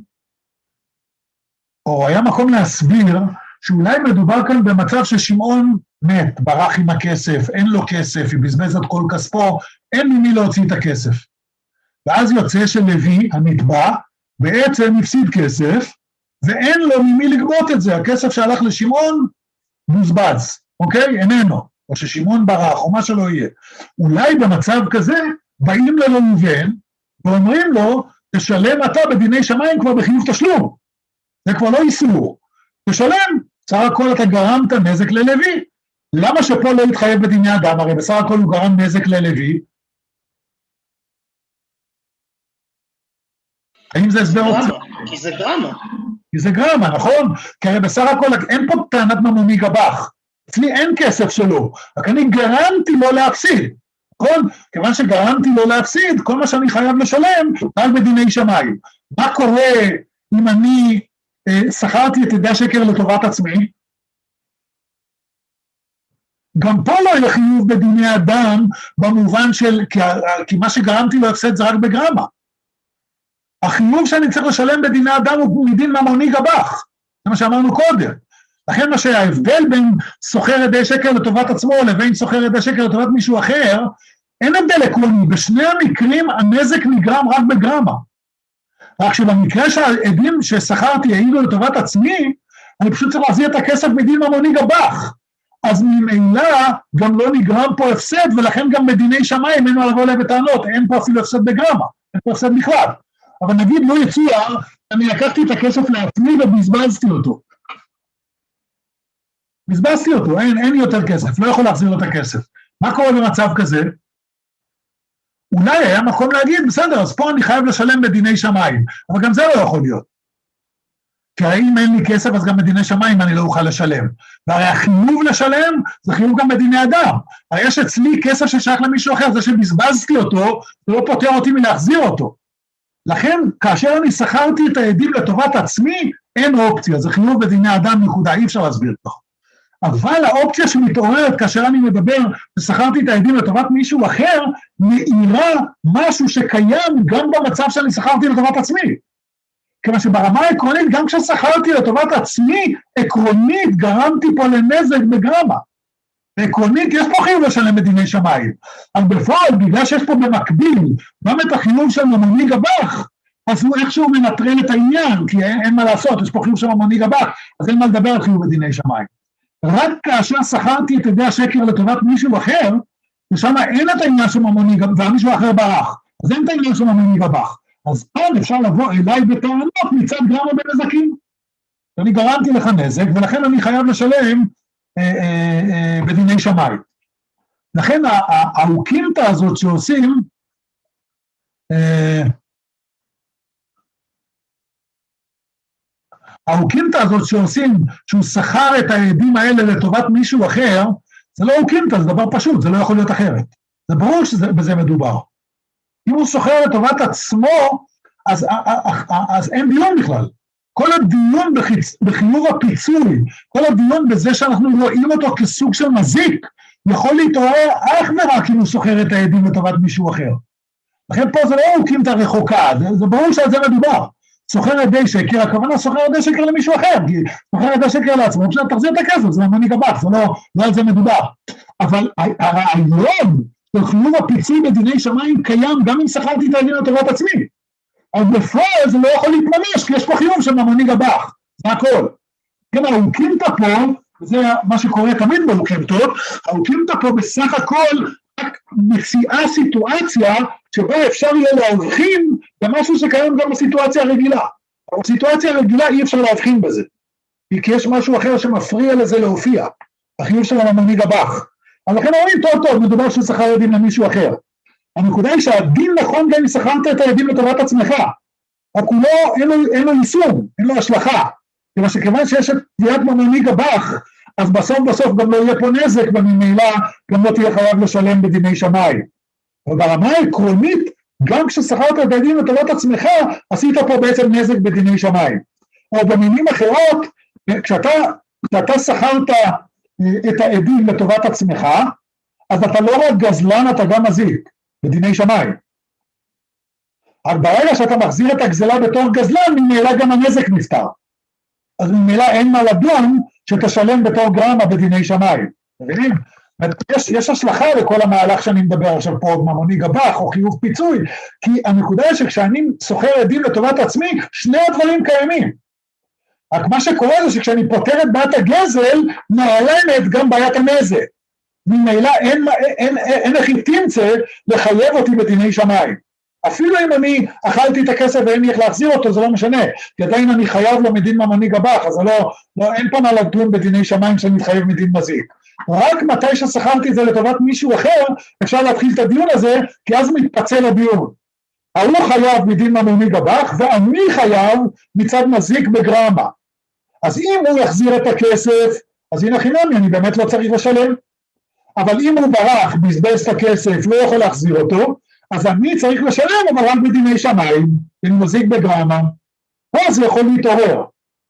או היה מקום להסביר, שאולי מדובר כאן במצב ששמעון מת, ברח עם הכסף, אין לו כסף, היא בזבז את כל כספו, אין ממי להוציא את הכסף. ואז יוצא שלוי, הנתבע, בעצם הפסיד כסף, ואין לו ממי לגבות את זה, הכסף שהלך לשמעון, מוזבז, אוקיי? איננו, או ששמעון ברח, או מה שלא יהיה. אולי במצב כזה, באים לראובן, ואומרים לו, תשלם אתה בדיני שמיים כבר בחיוב תשלום. זה כבר לא איסור. תשלם, בסך הכל אתה גרמת נזק ללוי. למה שפה לא יתחייב בדיני אדם? הרי בסך הכל הוא גרם נזק ללוי. האם זה הסבר אותי? כי זה גרמה. כי זה גרמה, נכון? כי הרי בסך הכל אין פה טענת ממוני גבח. אצלי אין כסף שלו, רק אני גרמתי לו להפסיד. נכון? כיוון שגרמתי לו להפסיד, כל מה שאני חייב לשלם, רק בדיני שמיים. מה קורה אם אני אה, שכרתי את עדי השקר לטובת עצמי? גם פה לא יהיה חיוב בדיני אדם, במובן של, כי, כי מה שגרמתי לו הפסד זה רק בגרמה. החיוב שאני צריך לשלם בדיני אדם הוא מדין ממוני גבח, זה מה שאמרנו קודם. לכן מה שההבדל בין סוחר עדי שקר לטובת עצמו, לבין סוחר עדי שקר לטובת מישהו אחר, אין הבדל עקרוני, בשני המקרים הנזק נגרם רק בגרמה. רק שבמקרה שהעדים ששכרתי העידו לטובת עצמי, אני פשוט צריך להחזיר את הכסף מדין ממוני גבח. אז ממילא גם לא נגרם פה הפסד, ולכן גם בדיני שמיים אין מה לבוא להם בטענות, אין פה אפילו הפסד בגרמה, אין פה הפסד בכלל. אבל נגיד לא יצויר, אני לקחתי את הכסף לעצמי ובזבזתי אותו. בזבזתי אותו, אין, אין יותר כסף, לא יכול להחזיר לו את הכסף. מה קורה במצב כזה? אולי היה מקום להגיד, בסדר, אז פה אני חייב לשלם בדיני שמיים, אבל גם זה לא יכול להיות. שהרי אם אין לי כסף, אז גם בדיני שמיים אני לא אוכל לשלם. והרי החיוב לשלם, זה חיוב גם בדיני אדם. הרי יש אצלי כסף ששייך למישהו אחר, זה שבזבזתי אותו, זה לא פותר אותי מלהחזיר אותו. לכן, כאשר אני שכרתי את העדים לטובת עצמי, אין אופציה, זה חיוב בדיני אדם נקודה, אי אפשר להסביר כך. אבל האופציה שמתעוררת כאשר אני מדבר ושכרתי את העדים לטובת מישהו אחר, מאירה משהו שקיים גם במצב שאני שכרתי לטובת עצמי. כיוון שברמה העקרונית, גם כששכרתי לטובת עצמי, עקרונית גרמתי פה לנזק בגרמה. עקרונית יש פה חיוב לשלם בדיני שמיים, אבל בפועל, בגלל שיש פה במקביל, גם את החיוב של ממוני גבח, אז הוא איכשהו מנטרל את העניין, כי אין, אין מה לעשות, יש פה חיוב של ממוני גבח, אז אין מה לדבר על חיוב בדיני שמיים. רק כאשר שכרתי את ידי השקר לטובת מישהו אחר, ושם אין את העניין של ממוני גבח, והמישהו אחר ברח, אז אין את העניין של ממוני גבח. אז כאן אפשר לבוא אליי בטענות מצד גרמה בנזקים. אני גרמתי לך נזק, ולכן אני חייב לשלם אה, אה, אה, בדיני שמיים. לכן האוקימתא הזאת שעושים, אה, האוקימתא הזאת שעושים, שהוא שכר את העדים האלה לטובת מישהו אחר, זה לא אוקימתא, זה דבר פשוט, זה לא יכול להיות אחרת. זה ברור שבזה מדובר. אם הוא שוכר לטובת עצמו, אז, אז אין דיון בכלל. כל הדיון בחיצ... בחיוב הפיצוי, כל הדיון בזה שאנחנו רואים אותו כסוג של מזיק, יכול להתעורר אך ורק אם הוא שוכר את העדים לטובת מישהו אחר. לכן פה זה לא אוקימתא רחוקה, זה, זה ברור שעל זה מדובר. שוכר עדי שקר, הכוונה שוכר עדי שקר למישהו אחר, כי שוכר עדי שקר לעצמו, כשאתה תחזיר את הכסף, זה ממוני גבח, זה לא, לא על זה מדובר. אבל הרעיון של חיוב הפיצוי בדיני שמיים קיים גם אם שכרתי את העדים לטובת עצמי. אבל בפועל זה לא יכול להתממש, כי יש פה חיוב של ממוני גבח, זה הכל. כן, האוקימתא פה, וזה מה שקורה תמיד באוקימתות, האוקימתא פה בסך הכל רק מציעה סיטואציה שבה אפשר יהיה להבחין במשהו שקיים גם בסיטואציה הרגילה. אבל בסיטואציה הרגילה אי אפשר להבחין בזה, כי יש משהו אחר שמפריע לזה להופיע, החיוב של הממוני גבח. אז לכן אומרים, טוב טוב, מדובר ששכר עדים למישהו אחר. הנקודה היא שהדין נכון גם אם שכרת את העדים לטובת עצמך, רק הוא לא, אין לו, אין לו יישום, אין לו השלכה, כיוון שכיוון שיש את תביעת ממוני גבח, אז בסוף בסוף גם לא יהיה פה נזק, וממילא גם לא תהיה חייב לשלם בדיני שמיים. וברמה העקרונית, גם כששכרת את העדים לטובת עצמך, עשית פה בעצם נזק בדיני שמיים. או במילים אחרות, כשאתה, כשאתה שכרת את העדים לטובת עצמך, אז אתה לא רק גזלן, אתה גם מזיק, בדיני שמיים. אבל ברגע שאתה מחזיר את הגזלה בתור גזלן, ממילא גם הנזק נפטר. אז ממילא אין מה לדון שתשלם בתור גרמה בדיני שמיים. מבינים? יש, יש השלכה לכל המהלך שאני מדבר עכשיו פה, ממוני גבח או חיוב פיצוי, כי הנקודה היא שכשאני שוכר עדים לטובת עצמי, שני הדברים קיימים. רק מה שקורה זה שכשאני פותר את בעיית הגזל, נעלמת גם בעיית הנזק. ממילא אין, אין, אין, אין איך היא תמצא לחייב אותי בדיני שמיים. אפילו אם אני אכלתי את הכסף ואין לי איך להחזיר אותו, זה לא משנה, כי עדיין אני חייב לו מדין ממוני גבח, אז לא, לא, אין פה מה לדון בדיני שמיים שאני מתחייב מדין מזיק. רק מתי ששכרתי את זה לטובת מישהו אחר, אפשר להתחיל את הדיון הזה, כי אז מתפצל הדיון. הוא חייב מדין ממוני גבח, ואני חייב מצד מזיק בגרמה. אז אם הוא יחזיר את הכסף, אז הנה חינמי, אני באמת לא צריך לשלם. אבל אם הוא ברח, בזבז את הכסף, לא יכול להחזיר אותו, אז אני צריך לשלם, אבל רק בדיני שמיים, אני מזיק בגרמה, אז זה יכול להתעורר.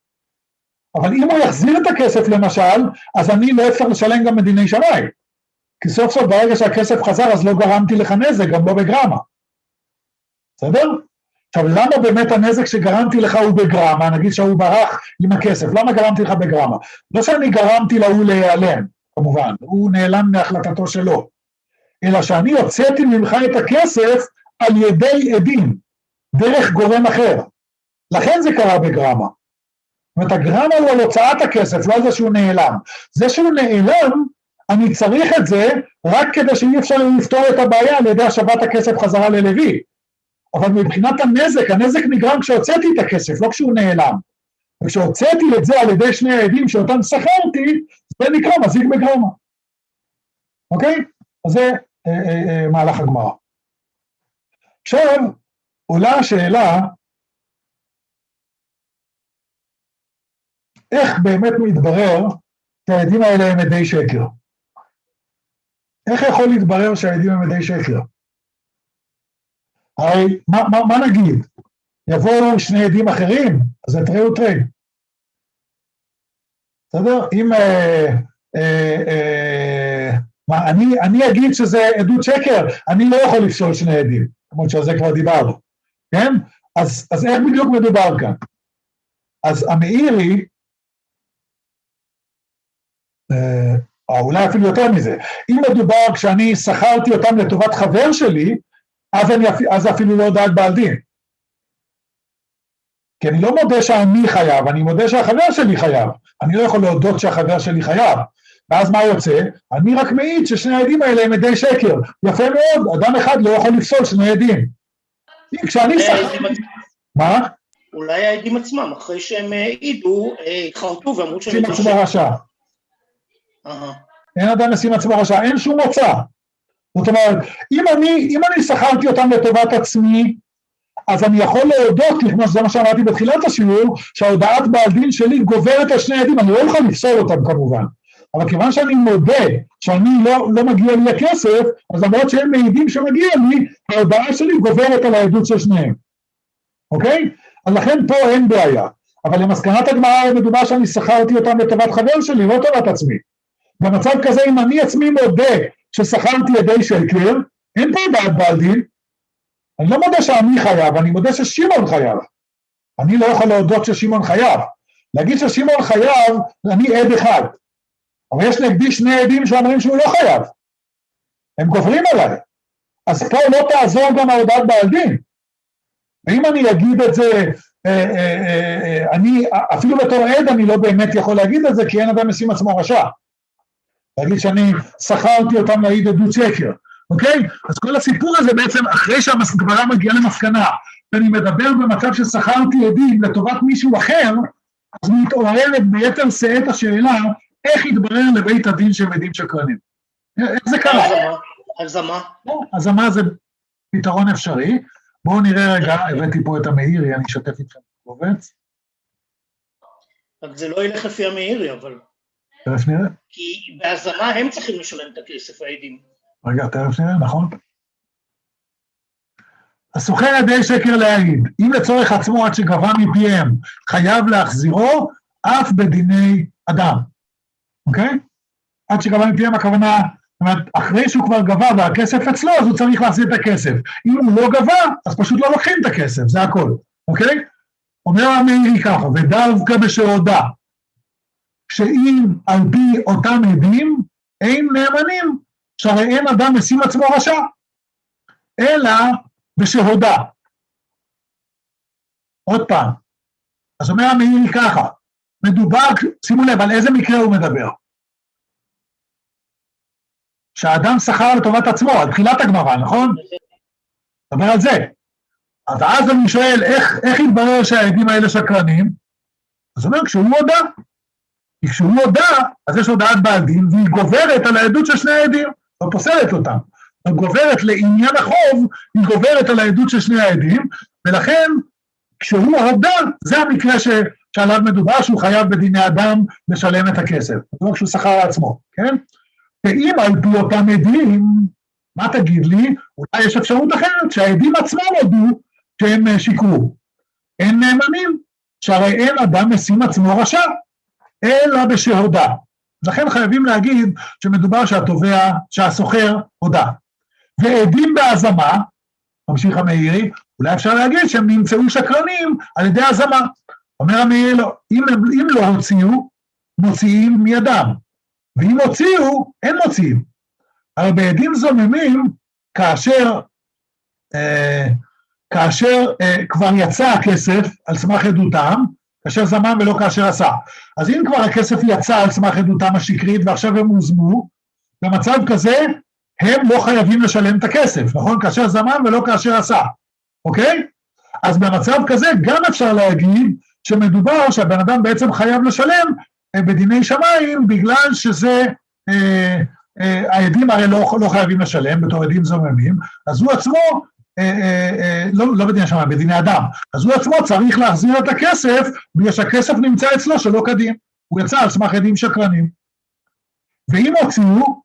אבל אם הוא יחזיר את הכסף למשל, אז אני לא אפשר לשלם גם בדיני שמיים. כי סוף סוף ברגע שהכסף חזר, אז לא גרמתי לך נזק, גם לא בגרמה. בסדר? עכשיו, למה באמת הנזק שגרמתי לך הוא בגרמה? נגיד שהוא ברח עם הכסף, למה גרמתי לך בגרמה? לא שאני גרמתי להוא להיעלם, כמובן, הוא נעלם מהחלטתו שלו, אלא שאני הוצאתי ממך את הכסף על ידי עדים, דרך גורם אחר. לכן זה קרה בגרמה. זאת אומרת, הגרמה הוא על הוצאת הכסף, לא על זה שהוא נעלם. זה שהוא נעלם, אני צריך את זה רק כדי שאי אפשר לפתור את הבעיה על ידי השבת הכסף חזרה ללוי. אבל מבחינת הנזק, הנזק נגרם כשהוצאתי את הכסף, לא כשהוא נעלם. וכשהוצאתי את זה על ידי שני העדים שאותם שכרתי, זה נקרא מזיק בגרמה. אוקיי? אז זה אה, אה, אה, מהלך הגמרא. עכשיו, עולה השאלה, איך באמת מתברר שהעדים האלה הם עדי שקר? איך יכול להתברר שהעדים הם עדי שקר? הרי, מה, מה, מה נגיד? יבואו שני עדים אחרים, אז זה תראו תראי. בסדר? אם... אה, אה, אה, מה, אני, אני אגיד שזה עדות שקר, אני לא יכול לפסול שני עדים, כמו שעל זה כבר דיברנו, כן? אז, אז איך בדיוק מדובר כאן? אז המאירי, אה, או אולי אפילו יותר מזה, אם מדובר כשאני שכרתי אותם לטובת חבר שלי, אז, אני, אז אפילו לא הודעת בעל דין. כי אני לא מודה שאני חייב, אני מודה שהחבר שלי חייב. אני לא יכול להודות שהחבר שלי חייב. ואז מה יוצא? אני רק מעיד ששני העדים האלה הם עדי שקר. יפה מאוד, אדם אחד לא יכול לפסול שני עדים. כשאני שכרתי... מה? אולי העדים עצמם, אחרי שהם העידו, התחרטו ואמרו שהם... שים עצמו רשע. אין אדם משים עצמו רשע, אין שום מוצא. זאת אומרת, אם אני, אם אני שכרתי אותם לטובת עצמי, אז אני יכול להודות, כמו שזה מה שאמרתי בתחילת השיעור, שההודעת בעל דין שלי גוברת על שני עדים, אני לא יכול לפסול אותם כמובן. אבל כיוון שאני מודה שאני לא, לא מגיע לי הכסף, אז למרות שהם מעידים שמגיע לי, ההודעה שלי גוברת על העדות של שניהם. אוקיי? אז לכן פה אין בעיה. אבל למסקנת הגמרא מדובר שאני שכרתי אותם לטובת חבר שלי, לא טובת עצמי. במצב כזה, אם אני עצמי מודה ששכרתי ידי שקר, אין פה הודעת בעל דין, אני לא מודה שאני חייב, אני מודה ששימון חייב. אני לא יכול להודות ששימון חייב. להגיד ששימון חייב, אני עד אחד. אבל יש נגדי שני עדים שאומרים שהוא לא חייב. הם גוברים עליי. אז פה לא תעזור גם ההודעת בעל דין. ואם אני אגיד את זה, אה, אה, אה, אני, אפילו בתור עד אני לא באמת יכול להגיד את זה, כי אין אדם משים עצמו רשע. להגיד שאני שכרתי אותם להעיד עדות שקר. אוקיי? אז כל הסיפור הזה בעצם, אחרי שהגמרא מגיעה למסקנה, ואני מדבר במצב ששכרתי עדים לטובת מישהו אחר, אז מתעוררת ביתר שאת השאלה, איך יתברר לבית הדין שהם עדים שקרנים? איך זה קרה? הזמה. הזמה זה פתרון אפשרי. בואו נראה רגע, הבאתי פה את המאירי, אני אשתף איתכם בקובץ. רק זה לא ילך לפי המאירי, אבל... תכף נראה. כי בהזמה הם צריכים לשלם את הכסף, העדים. רגע, תכף נראה, נכון? הסוחר עדי שקר להעיד, אם לצורך עצמו עד שגבה מפיהם, חייב להחזירו, אף בדיני אדם. אוקיי? עד שגבה מפיהם הכוונה, זאת אומרת, אחרי שהוא כבר גבה והכסף אצלו, אז הוא צריך להחזיר את הכסף. אם הוא לא גבה, אז פשוט לא לוקחים את הכסף, זה הכל. אוקיי? אומר המאירי ככה, ודווקא בשהודה, שאם על פי אותם עדים, אין נאמנים, שהרי אין אדם משים עצמו רשע, אלא בשהודה. עוד פעם, אז אומר המאירי ככה, מדובר, שימו לב, על איזה מקרה הוא מדבר? שהאדם שכר לטובת עצמו, על תחילת הגמרא, נכון? מדבר על זה. אז אז אני שואל, איך, איך יתברר שהעדים האלה שקרנים? אז הוא אומר, כשהוא הודע. כי כשהוא הודע, אז יש הודעת בעל דין, והיא גוברת על העדות של שני העדים, לא פוסלת אותם. היא גוברת לעניין החוב, היא גוברת על העדות של שני העדים, ולכן, כשהוא הודע, זה המקרה ש, שעליו מדובר, שהוא חייב בדיני אדם לשלם את הכסף. זאת אומרת, כשהוא שכר לעצמו, כן? ואם על פי אותם עדים, מה תגיד לי? אולי יש אפשרות אחרת, שהעדים עצמם הודו שהם שיקרו. אין נאמנים, שהרי אין אדם משים עצמו רשע, אלא בשהודה. לכן חייבים להגיד שמדובר שהתובע, שהסוחר הודה. ועדים בהזמה, ממשיך המאירי, אולי אפשר להגיד שהם נמצאו שקרנים על ידי הזמה. אומר המאירי, לא, אם, אם לא הוציאו, מוציאים מידם. ואם הוציאו, אין מוציאים. אבל בעדים זוממים, כאשר, אה, כאשר אה, כבר יצא הכסף על סמך עדותם, כאשר זמן ולא כאשר עשה. אז אם כבר הכסף יצא על סמך עדותם השקרית, ועכשיו הם הוזמו, במצב כזה, הם לא חייבים לשלם את הכסף, נכון? כאשר זמן ולא כאשר עשה, אוקיי? אז במצב כזה גם אפשר להגיד שמדובר שהבן אדם בעצם חייב לשלם בדיני שמיים, בגלל שזה, אה, אה, העדים הרי לא, לא חייבים לשלם בתור עדים זוממים, אז הוא עצמו אה, אה, אה, לא, לא בדיני שמיים, בדיני אדם. אז הוא עצמו צריך להחזיר את הכסף, בגלל שהכסף נמצא אצלו שלא כדין. הוא יצא על סמך עדים שקרנים. ואם הוציאו,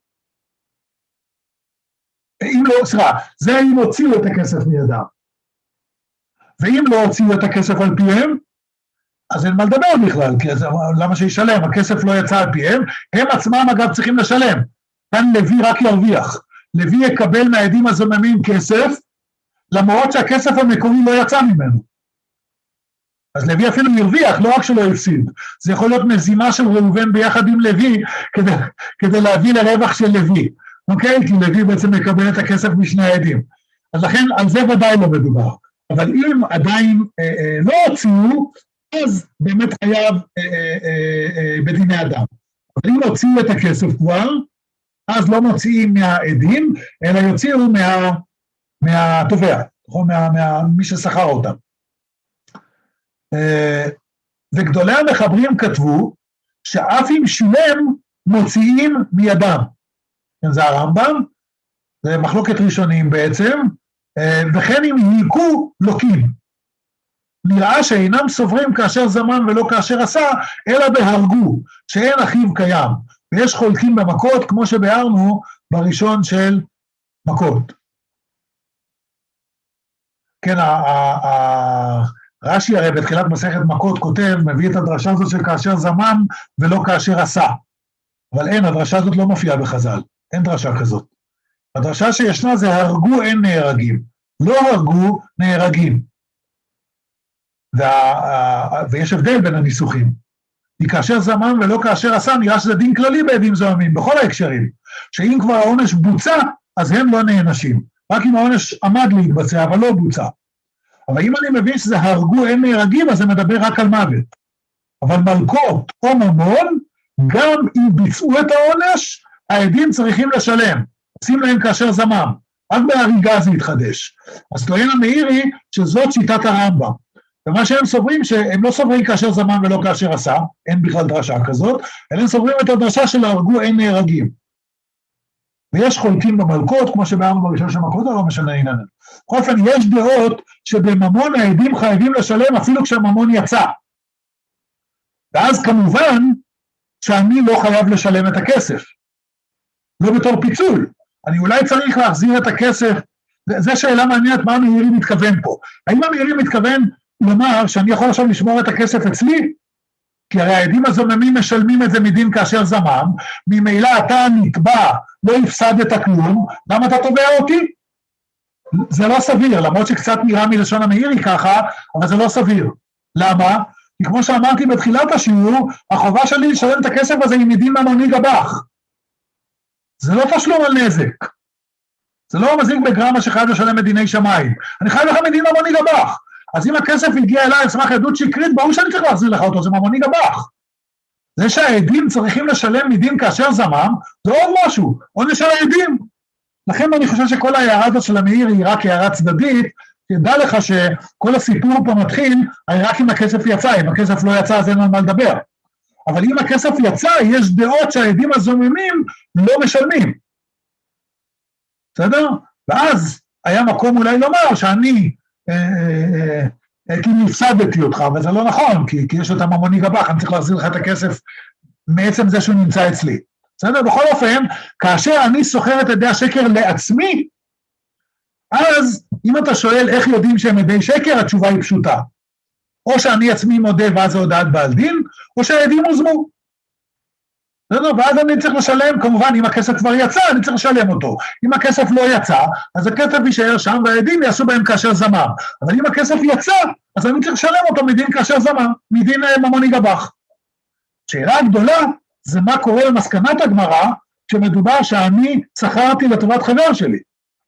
אם לא, סליחה, זה אם הוציאו את הכסף מידם. ואם לא הוציאו את הכסף על פיהם, אז אין מה לדבר בכלל, כי אז, למה שישלם? הכסף לא יצא על פיהם, הם עצמם אגב צריכים לשלם. כאן לוי רק ירוויח. לוי יקבל מהעדים הזוממים כסף, למרות שהכסף המקורי לא יצא ממנו. אז לוי אפילו ירוויח, לא רק שלא יפסיד. זה יכול להיות מזימה של ראובן ביחד עם לוי, כדי, כדי להביא לרווח של לוי. אוקיי? כי לוי בעצם מקבל את הכסף משני העדים. אז לכן על זה ודאי לא מדובר. אבל אם עדיין אה, אה, לא הוציאו, אז באמת חייב אה, אה, אה, אה, בדיני אדם. אבל אם הוציאו את הכסף כבר, אז לא מוציאים מהעדים, אלא יוציאו מה, מהתובע, נכון? מה, מה, מי ששכר אותם. אה, וגדולי המחברים כתבו, שאף אם שילם מוציאים מידם. זה הרמב"ם, זה מחלוקת ראשונים בעצם, וכן אם ייקו לוקים. נראה שאינם סוברים כאשר זמן ולא כאשר עשה, אלא בהרגו, שאין אחיו קיים, ויש חולקים במכות, כמו שביארנו בראשון של מכות. כן, רש"י הרי בתחילת מסכת מכות כותב, מביא את הדרשה הזאת של כאשר זמן ולא כאשר עשה, אבל אין, הדרשה הזאת לא מופיעה בחז"ל, אין דרשה כזאת. הדרשה שישנה זה הרגו אין נהרגים, לא הרגו נהרגים. וה, ויש הבדל בין הניסוחים. כי כאשר זמן ולא כאשר עשה, נראה שזה דין כללי בעדים זוהמים, בכל ההקשרים. שאם כבר העונש בוצע, אז הם לא נענשים. רק אם העונש עמד להתבצע, אבל לא בוצע. אבל אם אני מבין שזה הרגו אין נהרגים, אז זה מדבר רק על מוות. אבל מלכות או ממון, גם אם ביצעו את העונש, העדים צריכים לשלם. עושים להם כאשר זמם, רק בהריגה זה יתחדש. אז טוען המאירי שזאת שיטת הרמב"ם. ומה שהם סוברים, שהם לא סוברים כאשר זמן ולא כאשר עשה, אין בכלל דרשה כזאת, אלא הם סוברים את הדרשה של הרגו אין נהרגים. ויש חולקים במלכות, כמו שבארנו בראשון של מכות, לא משנה עניין. בכל אופן, יש דעות שבממון העדים חייבים לשלם אפילו כשהממון יצא. ואז כמובן שאני לא חייב לשלם את הכסף. לא בתור פיצול. אני אולי צריך להחזיר את הכסף, זו שאלה מעניינת מה המאירי מתכוון פה. האם המאירי מתכוון לומר שאני יכול עכשיו לשמור את הכסף אצלי? כי הרי העדים הזוממים משלמים את זה מדין כאשר זמם, ממילא אתה נתבע, לא הפסדת כלום, למה אתה תובע אותי? זה לא סביר, למרות שקצת נראה מלשון המאירי ככה, אבל זה לא סביר. למה? כי כמו שאמרתי בתחילת השיעור, החובה שלי לשלם את הכסף הזה עם מדין ממוני גבח. זה לא תשלום על נזק. זה לא מזיק בגרמה שחייב לשלם מדיני שמיים. אני חייב לך מדין ממוני גבח. אז אם הכסף הגיע אליי על סמך עדות שקרית, ברור שאני צריך להחזיר לך אותו, זה ממוני גבח. זה שהעדים צריכים לשלם מדין כאשר זמם, זה עוד משהו, עונש על העדים. לכן אני חושב שכל ההערה הזאת של המאיר היא רק הערה צדדית, תדע לך שכל הסיפור פה מתחיל, רק אם הכסף יצא, אם הכסף לא יצא אז אין על מה לדבר. אבל אם הכסף יצא, יש דעות שהעדים הזוממים לא משלמים. בסדר? ואז היה מקום אולי לומר שאני, כאילו הפסדתי אותך, אבל זה לא נכון, כי, כי יש את הממוני גבח, אני צריך להחזיר לך את הכסף מעצם זה שהוא נמצא אצלי. בסדר? בכל אופן, כאשר אני סוחר את עדי השקר לעצמי, אז אם אתה שואל איך יודעים שהם עדי שקר, התשובה היא פשוטה. או שאני עצמי מודה ואז זה הודעת בעל דין, או שהעדים הוזמו. בסדר? ואז אני צריך לשלם, כמובן, אם הכסף כבר יצא, אני צריך לשלם אותו. אם הכסף לא יצא, אז הכסף יישאר שם, והעדים יעשו בהם כאשר זמם. אבל אם הכסף יצא, אז אני צריך לשלם אותו מדין כאשר זמם, מדין ממוני גבח. שאלה הגדולה, זה מה קורה למסקנת הגמרא, כשמדובר שאני שכרתי לטובת חבר שלי.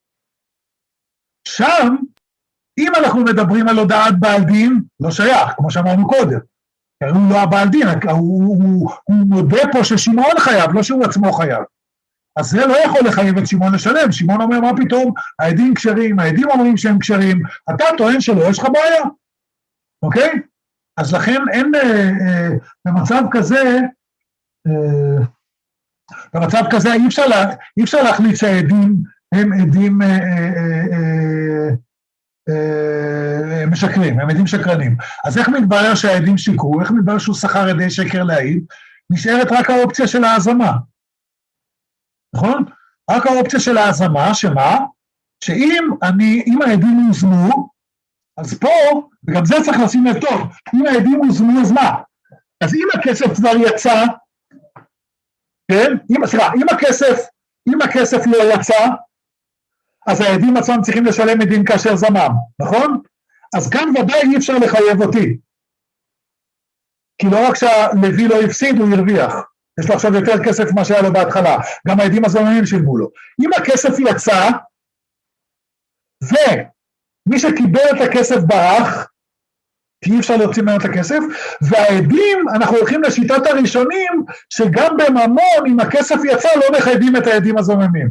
שם, אם אנחנו מדברים על הודעת בעל דין, לא שייך, כמו שאמרנו קודם. הוא לא הבעל דין, הוא, הוא, הוא מודה פה ששמעון חייב, לא שהוא עצמו חייב. אז זה לא יכול לחייב את שמעון לשלם. שמעון אומר, מה פתאום? העדים כשרים, העדים אומרים שהם כשרים, אתה טוען שלא, יש לך בעיה. אוקיי? אז לכן אין, אה, אה, במצב כזה, אה, במצב כזה אי אפשר, לה, אי אפשר להחליט שהעדים הם עדים, אה, אה, אה, אה, משקרים, הם עדים שקרנים. אז איך מתברר שהעדים שיקרו? איך מתברר שהוא שכר עדי שקר להעיד? נשארת רק האופציה של ההאזמה. נכון? רק האופציה של ההאזמה, שמה? שאם אני, אם העדים הוזמו, אז פה, וגם זה צריך לשים לב טוב, אם העדים הוזמו, אז מה? אז אם הכסף כבר יצא, כן? אם, סליחה, אם הכסף, אם הכסף לא יצא, אז העדים עצמם צריכים לשלם עדים כאשר זמם, נכון? אז כאן ודאי אי אפשר לחייב אותי. כי לא רק שהלוי לא הפסיד, הוא הרוויח. יש לו עכשיו יותר כסף מה שהיה לו בהתחלה. גם העדים הזממים שילמו לו. אם הכסף יצא, ומי שקיבל את הכסף ברח, כי אי אפשר להוציא ממנו את הכסף, והעדים, אנחנו הולכים לשיטת הראשונים, שגם בממון, אם הכסף יצא, לא מחייבים את העדים הזממים.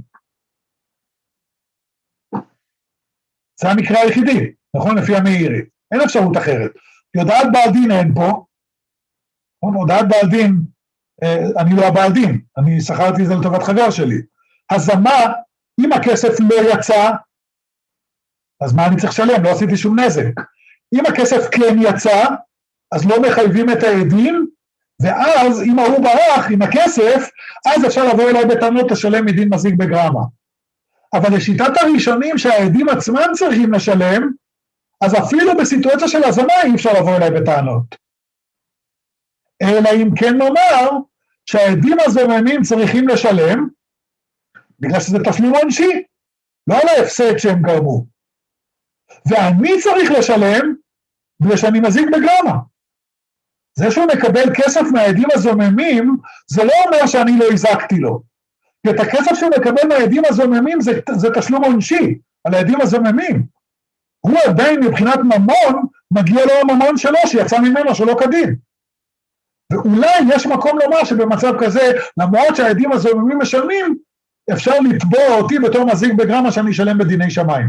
זה המקרה היחידי, נכון? לפי המאירי. אין אפשרות אחרת. הודעת בעל דין אין פה, הודעת בעל דין, אני לא הבעל דין, אני שכרתי את זה לטובת חבר שלי. הזמה, אם הכסף לא יצא, אז מה אני צריך לשלם? לא עשיתי שום נזק. אם הכסף כן יצא, אז לא מחייבים את העדים, ואז אם ההוא ברח עם הכסף, אז אפשר לבוא אליי בטענות לשלם מדין מזיק בגרמה. אבל לשיטת הראשונים שהעדים עצמם צריכים לשלם, אז אפילו בסיטואציה של הזמה אי אפשר לבוא אליי בטענות. אלא אם כן נאמר שהעדים הזוממים צריכים לשלם, בגלל שזה תשלום עונשי, לא על ההפסד שהם גרמו. ואני צריך לשלם, בגלל שאני מזיק בגרמה. זה שהוא מקבל כסף מהעדים הזוממים, זה לא אומר שאני לא הזקתי לו. כי את הכסף שהוא מקבל מהעדים הזוממים, זה, זה תשלום עונשי, על העדים הזוממים. הוא עדיין מבחינת ממון, מגיע לו הממון שלו, שיצא ממנו שלא כדין. ואולי יש מקום לומר שבמצב כזה, למרות שהעדים הזוממים משלמים, אפשר לתבוע אותי בתור מזיק בגרמה שאני אשלם בדיני שמיים.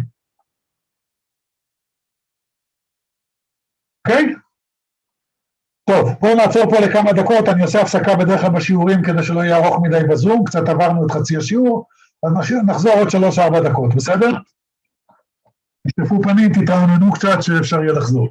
אוקיי? טוב, בואו נעצור פה לכמה דקות, אני עושה הפסקה בדרך כלל בשיעורים כדי שלא יהיה ארוך מדי בזום, קצת עברנו את חצי השיעור, אז נחזור עוד שלוש ארבע דקות, בסדר? תשטפו פנים, תתרעננו קצת שאפשר יהיה לחזור.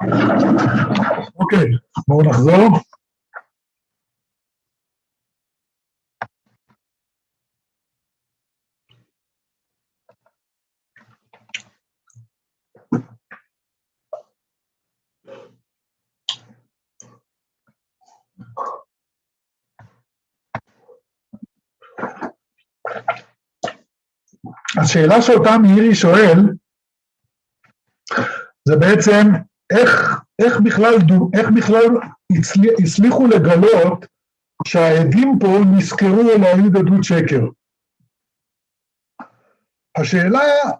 אוקיי, בואו נחזור. השאלה שאותה מירי שואל, זה בעצם איך, איך בכלל, איך בכלל הצליחו לגלות שהעדים פה נזכרו להעיד עדות שקר. השאלה,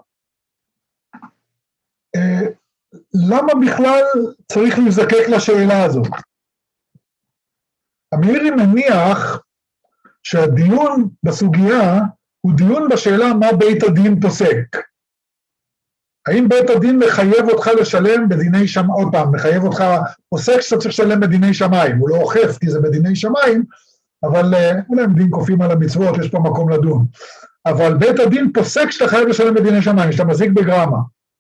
אה, למה בכלל צריך להזדקק לשאלה הזאת? המירי מניח שהדיון בסוגיה הוא דיון בשאלה מה בית הדין פוסק. האם בית הדין מחייב אותך לשלם בדיני שמיים, עוד פעם, מחייב אותך, פוסק שאתה צריך לשלם בדיני שמיים, הוא לא אוכף כי זה בדיני שמיים, אבל אולי הם דין קופים על המצוות, יש פה מקום לדון. אבל בית הדין פוסק שאתה חייב לשלם בדיני שמיים, שאתה מזיק בגרמה.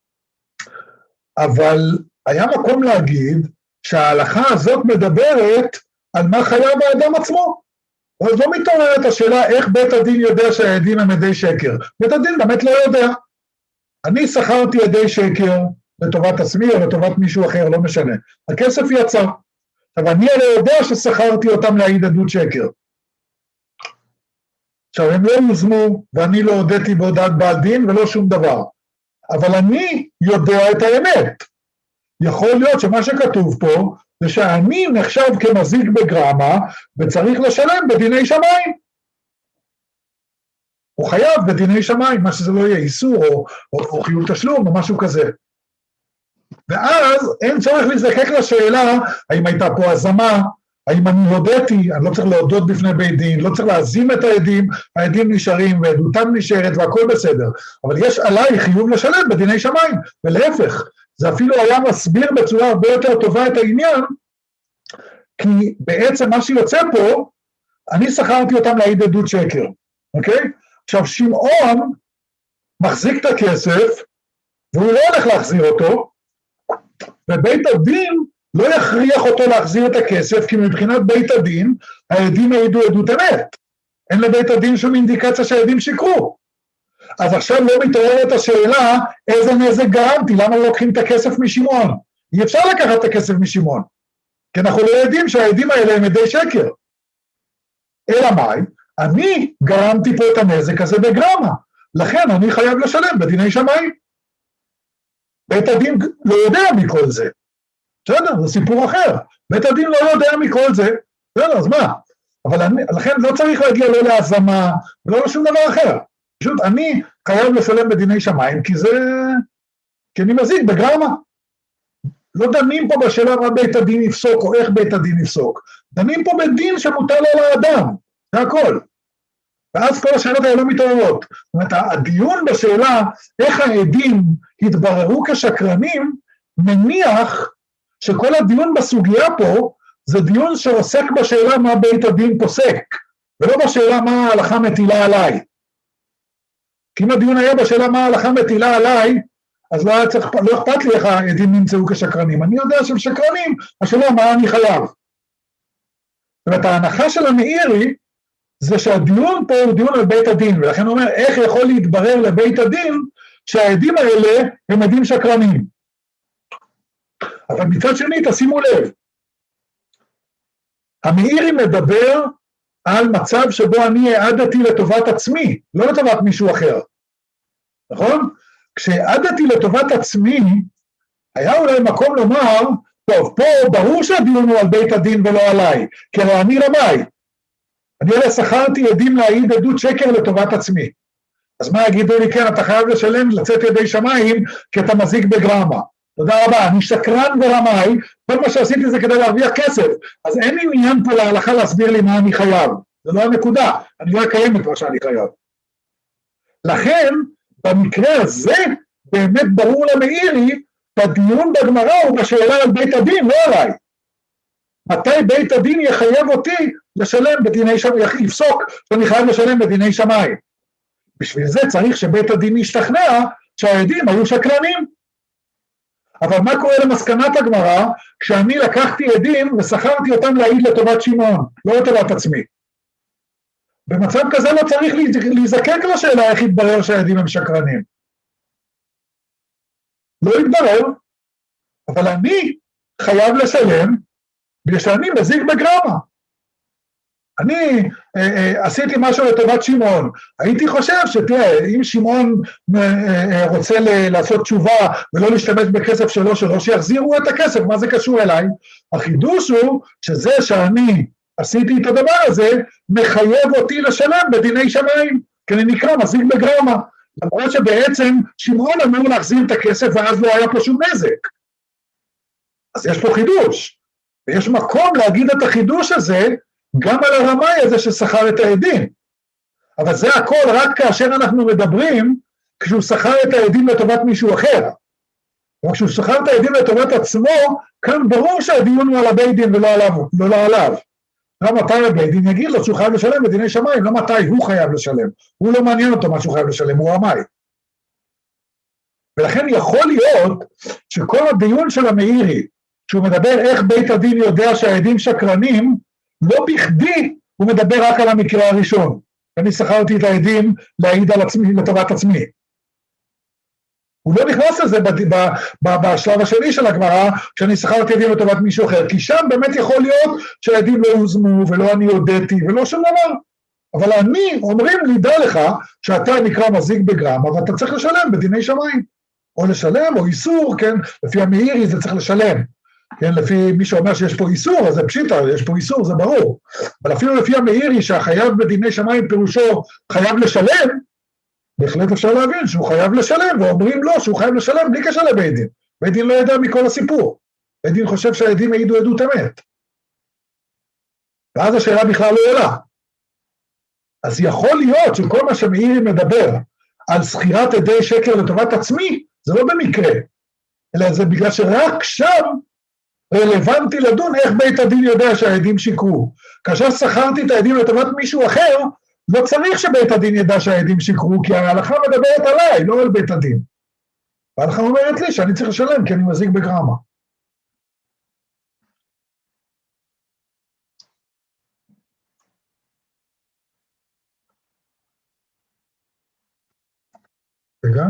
אבל היה מקום להגיד שההלכה הזאת מדברת על מה חייב האדם עצמו. אז לא מתעוררת השאלה איך בית הדין יודע שהעדים הם עדי שקר. בית הדין באמת לא יודע. אני שכרתי עדי שקר לטובת עצמי או לטובת מישהו אחר, לא משנה. הכסף יצא. אבל אני לא יודע ששכרתי אותם להעיד עדות שקר. עכשיו, הם לא יוזמו, ואני לא הודיתי בהודעת בעל דין ולא שום דבר. אבל אני יודע את האמת. יכול להיות שמה שכתוב פה, זה שאני נחשב כמזיק בגרמה, וצריך לשלם בדיני שמיים. הוא חייב בדיני שמיים, מה שזה לא יהיה איסור, או, או, או חיוב תשלום, או משהו כזה. ואז אין צורך להזדקק לשאלה, האם הייתה פה הזמה, האם אני הודיתי, אני לא צריך להודות בפני בית דין, לא צריך להזים את העדים, העדים נשארים, ועדותם נשארת, והכל בסדר. אבל יש עליי חיוב לשלם בדיני שמיים, ולהפך, זה אפילו היה מסביר בצורה הרבה יותר טובה את העניין, כי בעצם מה שיוצא פה, אני שכרתי אותם להעיד עדות שקר, אוקיי? עכשיו שמעון מחזיק את הכסף, והוא לא הולך להחזיר אותו, ובית הדין לא יכריח אותו להחזיר את הכסף, כי מבחינת בית הדין, העדים העידו עדות אמת. אין לבית הדין שום אינדיקציה שהעדים שיקרו. אז עכשיו לא מתעוררת השאלה, איזה נזק גרמתי, למה לא לוקחים את הכסף משמעון? אי אפשר לקחת את הכסף משמעון, כי אנחנו לא יודעים שהעדים האלה הם עדי שקר. אלא מאי? אני גרמתי פה את הנזק הזה בגרמה, לכן אני חייב לשלם בדיני שמיים. בית הדין לא יודע מכל זה. בסדר, זה סיפור אחר. בית הדין לא יודע מכל זה. בסדר, אז מה? אבל אני, לכן לא צריך להגיע לא להזמה, ולא לשום דבר אחר. פשוט אני חייב לשלם בדיני שמיים, כי זה, כי אני מזיק בגרמה. לא דנים פה בשאלה מה בית הדין יפסוק, או איך בית הדין יפסוק. דנים פה בדין שמוטל על האדם. זה הכל. ואז כל השאלות האלה לא מתעוררות. זאת אומרת, הדיון בשאלה איך העדים התבררו כשקרנים, מניח שכל הדיון בסוגיה פה, זה דיון שעוסק בשאלה מה בית הדין פוסק, ולא בשאלה מה ההלכה מטילה עליי. כי אם הדיון היה בשאלה מה ההלכה מטילה עליי, אז לא, צריך, לא אכפת לי איך העדים נמצאו כשקרנים. אני יודע שהם שקרנים, השאלה מה אני חייב. זאת אומרת, ההנחה של המאירי, זה שהדיון פה הוא דיון על בית הדין, ולכן הוא אומר, איך יכול להתברר לבית הדין, שהעדים האלה הם עדים שקרנים. אבל מצד שני, תשימו לב, המאירי מדבר על מצב שבו אני העדתי לטובת עצמי, לא לטובת מישהו אחר, נכון? כשהעדתי לטובת עצמי, היה אולי מקום לומר, טוב, פה ברור שהדיון הוא על בית הדין ולא עליי, כי הרי אני רמאי, אני הרי שכרתי עדים להעיד עדות שקר לטובת עצמי, אז מה יגידו לי, כן, אתה חייב לשלם, לצאת ידי שמיים, כי אתה מזיק בגרמה. תודה רבה, אני שקרן ורמאי, כל מה שעשיתי זה כדי להרוויח כסף, אז אין לי עניין פה להלכה להסביר לי מה אני חייב, זה לא הנקודה, אני לא אקיים את מה שאני חייב. לכן, במקרה הזה, באמת ברור למאירי, בדיון בגמרא הוא בשאלה על בית הדין, לא עליי. מתי בית הדין יחייב אותי לשלם בדיני שמיים, יפסוק שאני חייב לשלם בדיני שמיים. בשביל זה צריך שבית הדין ישתכנע שהעדים היו שקרנים. אבל מה קורה למסקנת הגמרא, כשאני לקחתי עדים ושכרתי אותם להעיד לטובת שמעון, לא לטובת עצמי. במצב כזה לא צריך להיזקק לשאלה איך יתברר שהעדים הם שקרנים. לא יתברר, אבל אני חייב לשלם, בגלל שאני מזיק בגרמה. אני אה, אה, עשיתי משהו לטובת שמעון, הייתי חושב שתראה, אם שמעון אה, אה, רוצה ל- לעשות תשובה ולא להשתמש בכסף שלו שלו, שיחזירו את הכסף, מה זה קשור אליי? החידוש הוא שזה שאני עשיתי את הדבר הזה, מחייב אותי לשלם בדיני שמיים, כי אני נקרא מזיק בגרמה, למרות שבעצם שמעון אמור להחזיר את הכסף ואז לא היה פה שום נזק. אז יש פה חידוש, ויש מקום להגיד את החידוש הזה, גם על הרמאי הזה ששכר את העדים. אבל זה הכל רק כאשר אנחנו מדברים, כשהוא שכר את העדים לטובת מישהו אחר. וכשהוא שכר את העדים לטובת עצמו, כאן ברור שהדיון הוא על הבית דין ולא עליו. לא, לא עליו. לא מתי הבית דין יגיד לו שהוא חייב לשלם בדיני שמיים, לא מתי הוא חייב לשלם. הוא לא מעניין אותו מה שהוא חייב לשלם, הוא רמאי. ולכן יכול להיות שכל הדיון של המאירי, שהוא מדבר איך בית הדין יודע שהעדים שקרנים, לא בכדי הוא מדבר רק על המקרה הראשון. אני שכרתי את העדים להעיד על עצמי, לטובת עצמי. הוא לא נכנס לזה בשלב השני של הגמרא, שאני שכרתי עדים לטובת מישהו אחר, כי שם באמת יכול להיות שהעדים לא הוזמו, ולא אני הודיתי, ולא שום דבר. אבל אני, אומרים לי, דע לך, שאתה נקרא מזיק בגרמה, ואתה צריך לשלם בדיני שמיים. או לשלם, או איסור, כן? לפי המאירי זה צריך לשלם. כן, לפי מי שאומר שיש פה איסור, אז זה פשיטה, יש פה איסור, זה ברור. אבל אפילו לפי המאירי שהחייב בדיני שמיים פירושו חייב לשלם, בהחלט אפשר להבין שהוא חייב לשלם, ואומרים לו שהוא חייב לשלם בלי קשר לבית דין. בית דין לא ידע מכל הסיפור. בית דין חושב שהעדים העידו עדות אמת. ואז השאלה בכלל לא עולה. אז יכול להיות שכל מה שמאירי מדבר על שכירת עדי שקר לטובת עצמי, זה לא במקרה, אלא זה בגלל שרק שם רלוונטי לדון איך בית הדין יודע שהעדים שיקרו. כאשר שכרתי את העדים לטובת מישהו אחר, לא צריך שבית הדין ידע שהעדים שיקרו, כי ההלכה מדברת עליי, לא על בית הדין. וההלכה אומרת לי שאני צריך לשלם, כי אני מזיק בגרמה. רגע.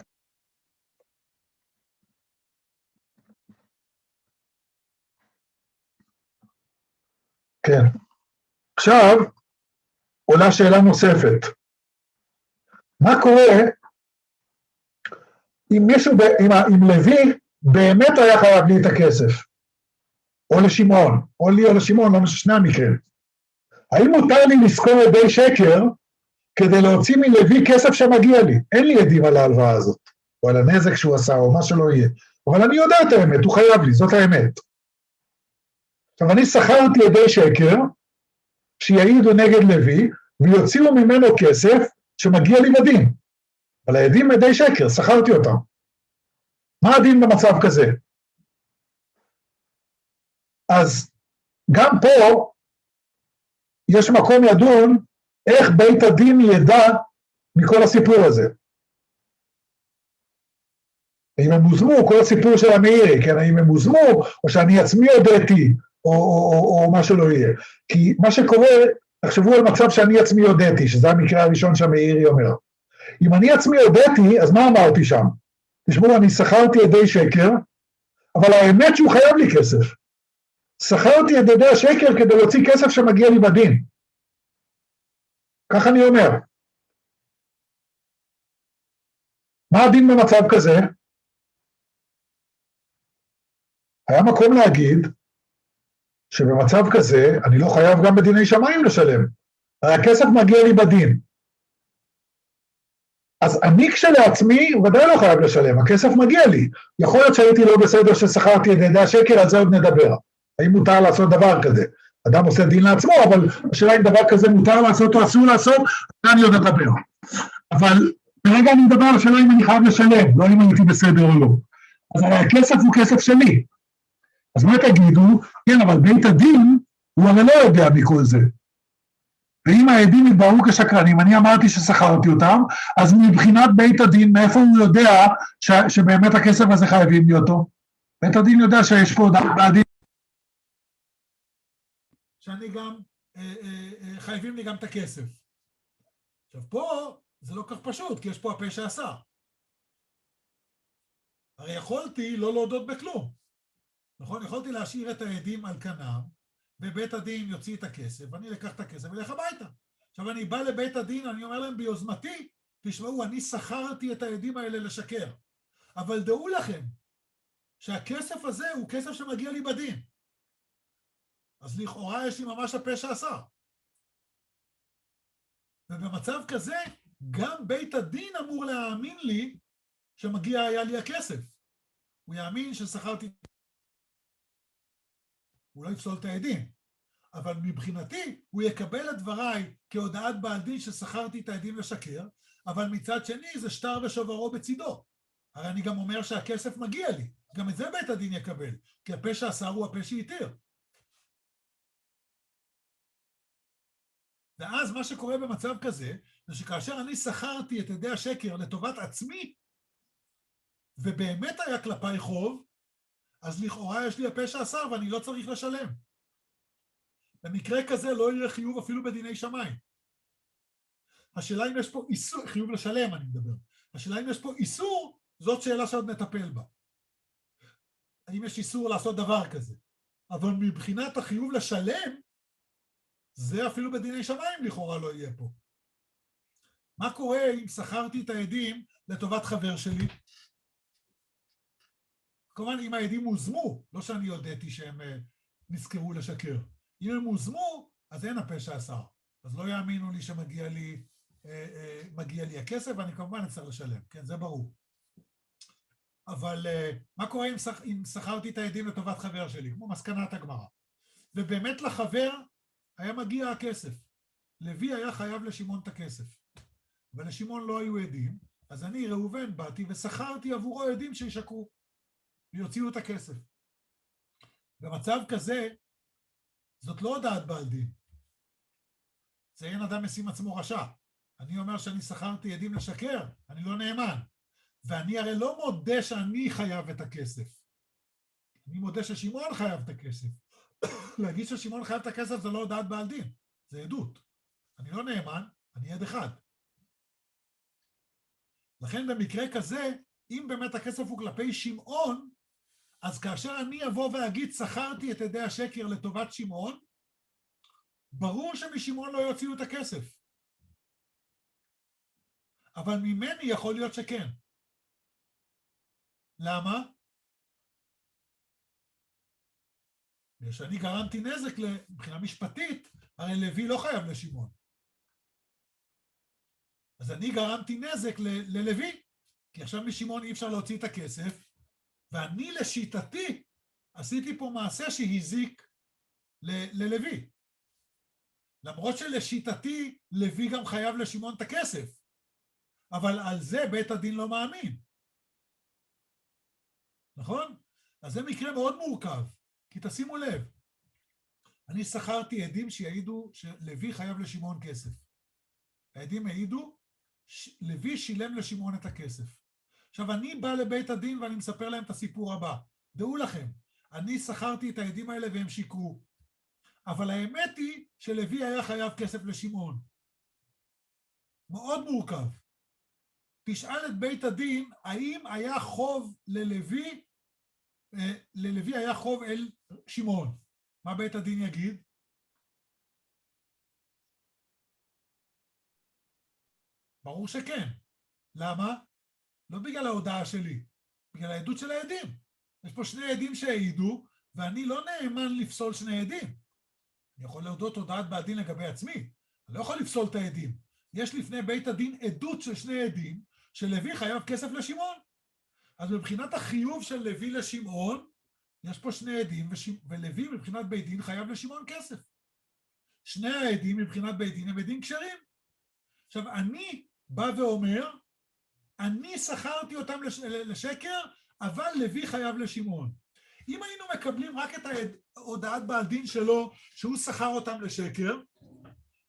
כן. עכשיו, עולה שאלה נוספת. מה קורה אם מישהו, אם, אם לוי באמת היה חייב לי את הכסף? או לשמעון, או לי או לשמעון, לא משנה המקרה. האם מותר לי לזכור עדי שקר כדי להוציא מלוי כסף שמגיע לי? אין לי עדים על ההלוואה הזאת, או על הנזק שהוא עשה, או מה שלא יהיה. אבל אני יודע את האמת, הוא חייב לי, זאת האמת. עכשיו, אני שכרתי עדי שקר, שיעידו נגד לוי, ויוציאו ממנו כסף שמגיע לי בדין. אבל העדים עדי שקר, שכרתי אותם. מה הדין במצב כזה? אז גם פה, יש מקום לדון, איך בית הדין ידע מכל הסיפור הזה. אם הם מוזמו, כל הסיפור של המאירי, כן, אם הם מוזמו, או שאני עצמי הודיתי, או, או, או, או מה שלא יהיה. כי מה שקורה, תחשבו על מצב שאני עצמי הודיתי, שזה המקרה הראשון שהמאירי אומר. אם אני עצמי הודיתי, אז מה אמרתי שם? תשמעו, אני שכרתי עדי שקר, אבל האמת שהוא חייב לי כסף. שכרתי את עדי השקר כדי להוציא כסף שמגיע לי בדין. כך אני אומר. מה הדין במצב כזה? היה מקום להגיד שבמצב כזה אני לא חייב גם בדיני שמיים לשלם. הרי הכסף מגיע לי בדין. אז אני כשלעצמי ודאי לא חייב לשלם, הכסף מגיע לי. יכול להיות שהייתי לא בסדר ששכרתי את עדי השקר, על זה עוד נדבר. האם מותר לעשות דבר כזה? אדם עושה דין לעצמו, אבל השאלה אם דבר כזה מותר לעשות או אסור לעשות, אני עוד נדבר. אבל ברגע אני מדבר על השאלה אם אני חייב לשלם, לא אם הייתי בסדר או לא. אז הכסף הוא כסף שלי. אז מה תגידו? כן, אבל בית הדין הוא הרי לא יודע מכל זה. ואם העדים יתבררו כשקרנים, אני אמרתי ששכרתי אותם, אז מבחינת בית הדין, מאיפה הוא יודע ש, שבאמת הכסף הזה חייבים לי אותו? בית הדין יודע שיש פה בעדים, שאני גם, אה, אה, אה, חייבים לי גם את הכסף. עכשיו פה זה לא כך פשוט, כי יש פה הפה שעשה. הרי יכולתי לא להודות בכלום. נכון? יכולתי להשאיר את העדים על כנם, ובית הדין יוציא את הכסף, ואני לקח את הכסף ולך הביתה. עכשיו אני בא לבית הדין, אני אומר להם ביוזמתי, תשמעו, אני שכרתי את העדים האלה לשקר. אבל דעו לכם, שהכסף הזה הוא כסף שמגיע לי בדין. אז לכאורה יש לי ממש הפה שעשה. ובמצב כזה, גם בית הדין אמור להאמין לי שמגיע היה לי הכסף. הוא יאמין ששכרתי... הוא לא יפסול את העדים. אבל מבחינתי, הוא יקבל את דבריי כהודעת בעל דין ששכרתי את העדים לשקר, אבל מצד שני זה שטר ושוברו בצידו. הרי אני גם אומר שהכסף מגיע לי. גם את זה בית הדין יקבל, כי הפה שעשר הוא הפה שהתיר. ואז מה שקורה במצב כזה, זה שכאשר אני שכרתי את עדי השקר לטובת עצמי, ובאמת היה כלפיי חוב, אז לכאורה יש לי הפה שעשר ואני לא צריך לשלם. במקרה כזה לא יהיה חיוב אפילו בדיני שמיים. השאלה אם יש פה איסור, חיוב לשלם אני מדבר, השאלה אם יש פה איסור, זאת שאלה שעוד נטפל בה. האם יש איסור לעשות דבר כזה? אבל מבחינת החיוב לשלם, זה אפילו בדיני שמיים לכאורה לא יהיה פה. מה קורה אם שכרתי את העדים לטובת חבר שלי? כמובן אם העדים הוזמו, לא שאני יודעתי שהם נזכרו לשקר. אם הם הוזמו, אז אין הפה שעשר. אז לא יאמינו לי שמגיע לי, אה, אה, מגיע לי הכסף, ואני כמובן אצטרך לשלם. כן, זה ברור. אבל אה, מה קורה אם, שכ, אם שכרתי את העדים לטובת חבר שלי, כמו מסקנת הגמרא? ובאמת לחבר היה מגיע הכסף. לוי היה חייב לשמעון את הכסף. ולשמעון לא היו עדים, אז אני, ראובן, באתי ושכרתי עבורו עדים שישקרו, ויוציאו את הכסף. במצב כזה, זאת לא הודעת בעל דין. זה אין אדם משים עצמו רשע. אני אומר שאני שכרתי עדים לשקר, אני לא נאמן. ואני הרי לא מודה שאני חייב את הכסף. אני מודה ששמעון חייב את הכסף. להגיד ששמעון חייב את הכסף זה לא הודעת בעל דין, זה עדות. אני לא נאמן, אני עד אחד. לכן במקרה כזה, אם באמת הכסף הוא כלפי שמעון, אז כאשר אני אבוא ואגיד, שכרתי את עדי השקר לטובת שמעון, ברור שמשמעון לא יוציאו את הכסף. אבל ממני יכול להיות שכן. למה? כשאני גרמתי נזק מבחינה משפטית, הרי לוי לא חייב לשמעון. אז אני גרמתי נזק ל- ללוי, כי עכשיו משמעון אי אפשר להוציא את הכסף, ואני לשיטתי עשיתי פה מעשה שהזיק ל- ללוי. למרות שלשיטתי לוי גם חייב לשמעון את הכסף, אבל על זה בית הדין לא מאמין. נכון? אז זה מקרה מאוד מורכב, כי תשימו לב, אני שכרתי עדים שיעידו שלוי חייב לשמעון כסף. העדים העידו, לוי שילם לשמעון את הכסף. עכשיו אני בא לבית הדין ואני מספר להם את הסיפור הבא. דעו לכם, אני שכרתי את העדים האלה והם שיקרו. אבל האמת היא שלוי היה חייב כסף לשמעון. מאוד מורכב. תשאל את בית הדין, האם היה חוב ללוי, ללוי היה חוב אל שמעון. מה בית הדין יגיד? ברור שכן. למה? לא בגלל ההודעה שלי, בגלל העדות של העדים. יש פה שני עדים שהעידו, ואני לא נאמן לפסול שני עדים. אני יכול להודות הודעת בעל דין לגבי עצמי, אני לא יכול לפסול את העדים. יש לפני בית הדין עדות של שני עדים, שלוי חייב כסף לשמעון. אז מבחינת החיוב של לוי לשמעון, יש פה שני עדים, ולוי מבחינת בית דין חייב לשמעון כסף. שני העדים מבחינת בית דין הם עדים כשרים. עכשיו, אני בא ואומר, אני שכרתי אותם לש... לשקר, אבל לוי חייב לשמעון. אם היינו מקבלים רק את ההודעת בעל דין שלו, שהוא שכר אותם לשקר,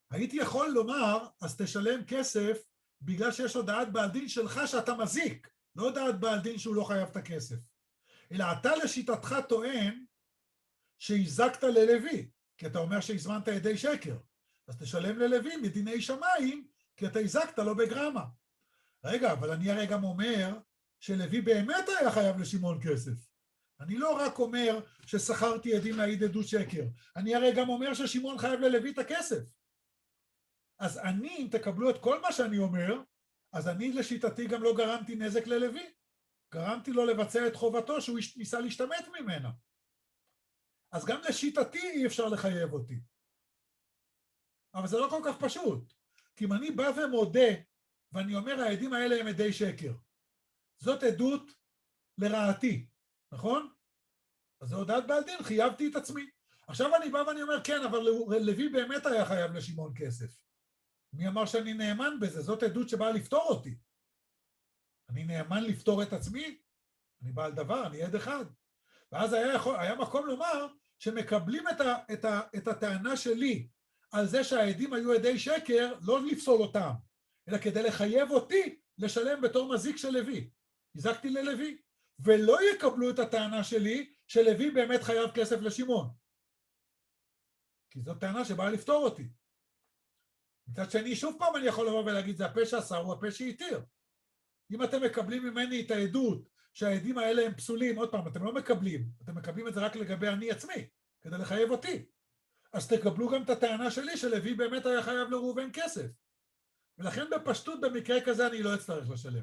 הייתי יכול לומר, אז תשלם כסף בגלל שיש הודעת בעל דין שלך שאתה מזיק, לא הודעת בעל דין שהוא לא חייב את הכסף. אלא אתה לשיטתך טוען שהזקת ללוי, כי אתה אומר שהזמנת ידי שקר. אז תשלם ללוי מדיני שמיים, כי אתה הזקת לו בגרמה. רגע, אבל אני הרי גם אומר שלוי באמת היה חייב לשמעון כסף. אני לא רק אומר ששכרתי עדים להעיד עדות שקר, אני הרי גם אומר ששמעון חייב ללוי את הכסף. אז אני, אם תקבלו את כל מה שאני אומר, אז אני לשיטתי גם לא גרמתי נזק ללוי. גרמתי לו לבצע את חובתו שהוא ניסה להשתמט ממנה. אז גם לשיטתי אי אפשר לחייב אותי. אבל זה לא כל כך פשוט. כי אם אני בא ומודה, ואני אומר, העדים האלה הם עדי שקר. זאת עדות לרעתי, נכון? אז זו הודעת בעל דין, חייבתי את עצמי. עכשיו אני בא ואני אומר, כן, אבל לוי באמת היה חייב לשמעון כסף. מי אמר שאני נאמן בזה? זאת עדות שבאה לפתור אותי. אני נאמן לפתור את עצמי? אני בעל דבר, אני עד אחד. ואז היה, יכול, היה מקום לומר שמקבלים את, ה, את, ה, את הטענה שלי על זה שהעדים היו עדי שקר, לא לפסול אותם, אלא כדי לחייב אותי לשלם בתור מזיק של לוי. הזקתי ללוי. ולא יקבלו את הטענה שלי שלוי באמת חייב כסף לשמעון. כי זאת טענה שבאה לפתור אותי. מצד שני, שוב פעם אני יכול לבוא ולהגיד, זה הפה שעשה, הוא הפה שהתיר. אם אתם מקבלים ממני את העדות, שהעדים האלה הם פסולים, עוד פעם, אתם לא מקבלים, אתם מקבלים את זה רק לגבי אני עצמי, כדי לחייב אותי. אז תקבלו גם את הטענה שלי, שלוי באמת היה חייב לראובן כסף. ולכן בפשטות, במקרה כזה, אני לא אצטרך לשלם.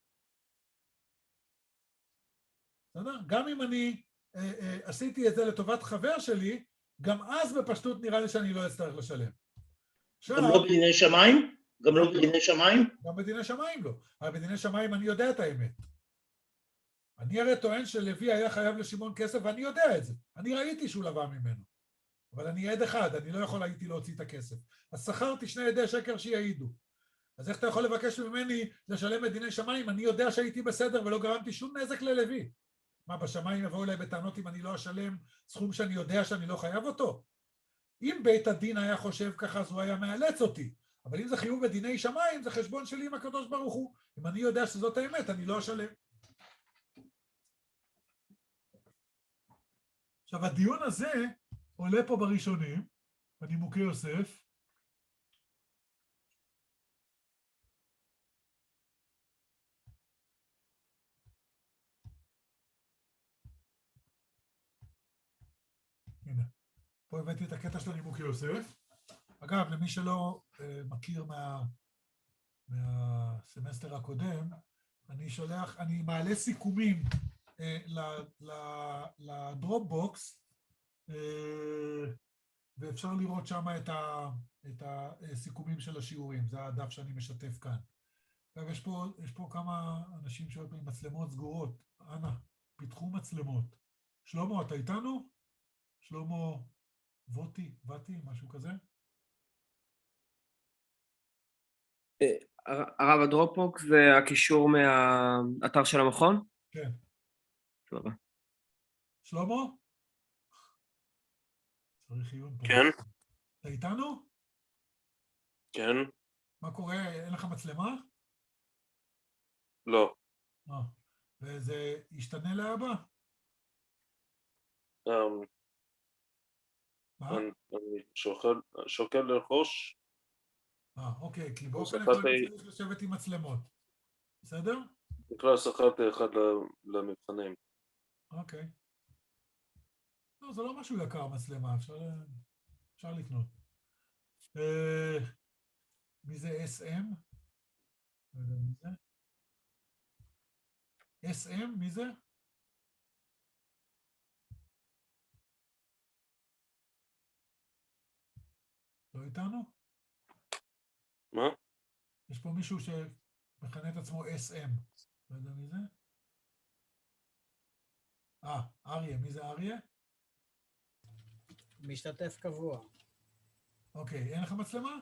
גם אם אני אה, אה, עשיתי את זה לטובת חבר שלי, גם אז בפשטות נראה לי שאני לא אצטרך לשלם. גם לא בדיני שמיים? גם לא בדיני שמיים? גם בדיני שמיים לא. אבל בדיני שמיים אני יודע את האמת. אני הרי טוען שלוי היה חייב לשמעון כסף, ואני יודע את זה. אני ראיתי שהוא לבא ממנו. אבל אני עד אחד, אני לא יכול הייתי להוציא את הכסף. אז שכרתי שני עדי שקר שיעידו. אז איך אתה יכול לבקש ממני לשלם את דיני שמיים? אני יודע שהייתי בסדר ולא גרמתי שום נזק ללוי. מה, בשמיים יבואו אליי בטענות אם אני לא אשלם סכום שאני יודע שאני לא חייב אותו? אם בית הדין היה חושב ככה, אז הוא היה מאלץ אותי. אבל אם זה חיוב בדיני שמיים, זה חשבון שלי עם הקדוש ברוך הוא. אם אני יודע שזאת האמת, אני לא אשלם. עכשיו, הדיון הזה עולה פה בראשונים, בנימוקי יוסף. הנה, פה הבאתי את הקטע של הנימוקי יוסף. אגב, למי שלא אה, מכיר מה, מהסמסטר הקודם, אני שולח, אני מעלה סיכומים אה, לדרופבוקס, אה, ואפשר לראות שם את, ה, את הסיכומים של השיעורים, זה הדף שאני משתף כאן. ויש פה, יש פה כמה אנשים שעוד עם מצלמות סגורות, אנא, פיתחו מצלמות. שלמה, אתה איתנו? שלמה ווטי, ווטי, משהו כזה? הרב, הדרופבוקס זה הקישור מהאתר של המכון? כן. טוב. שלמה? צריך עיון פה. כן. אתה איתנו? כן. מה קורה? אין לך מצלמה? לא. אה, וזה ישתנה להבא? Um, מה? אני, אני שוקל, שוקל לרכוש. אה, אוקיי, כי באופן שכרתי- עקרוני צריך לשבת עם מצלמות. בסדר? נקרא שכרתי אחד ל- למבחנים. אוקיי. לא, זה לא משהו יקר מצלמה, אפשר, אפשר לקנות. אה, מי זה אס אם? לא יודע מי זה. אס אם, מי זה? לא איתנו? מה? יש פה מישהו שמכנה את עצמו אס אם. לא יודע מי זה? אה, אריה, מי זה אריה? משתתף קבוע. אוקיי, אין לך מצלמה?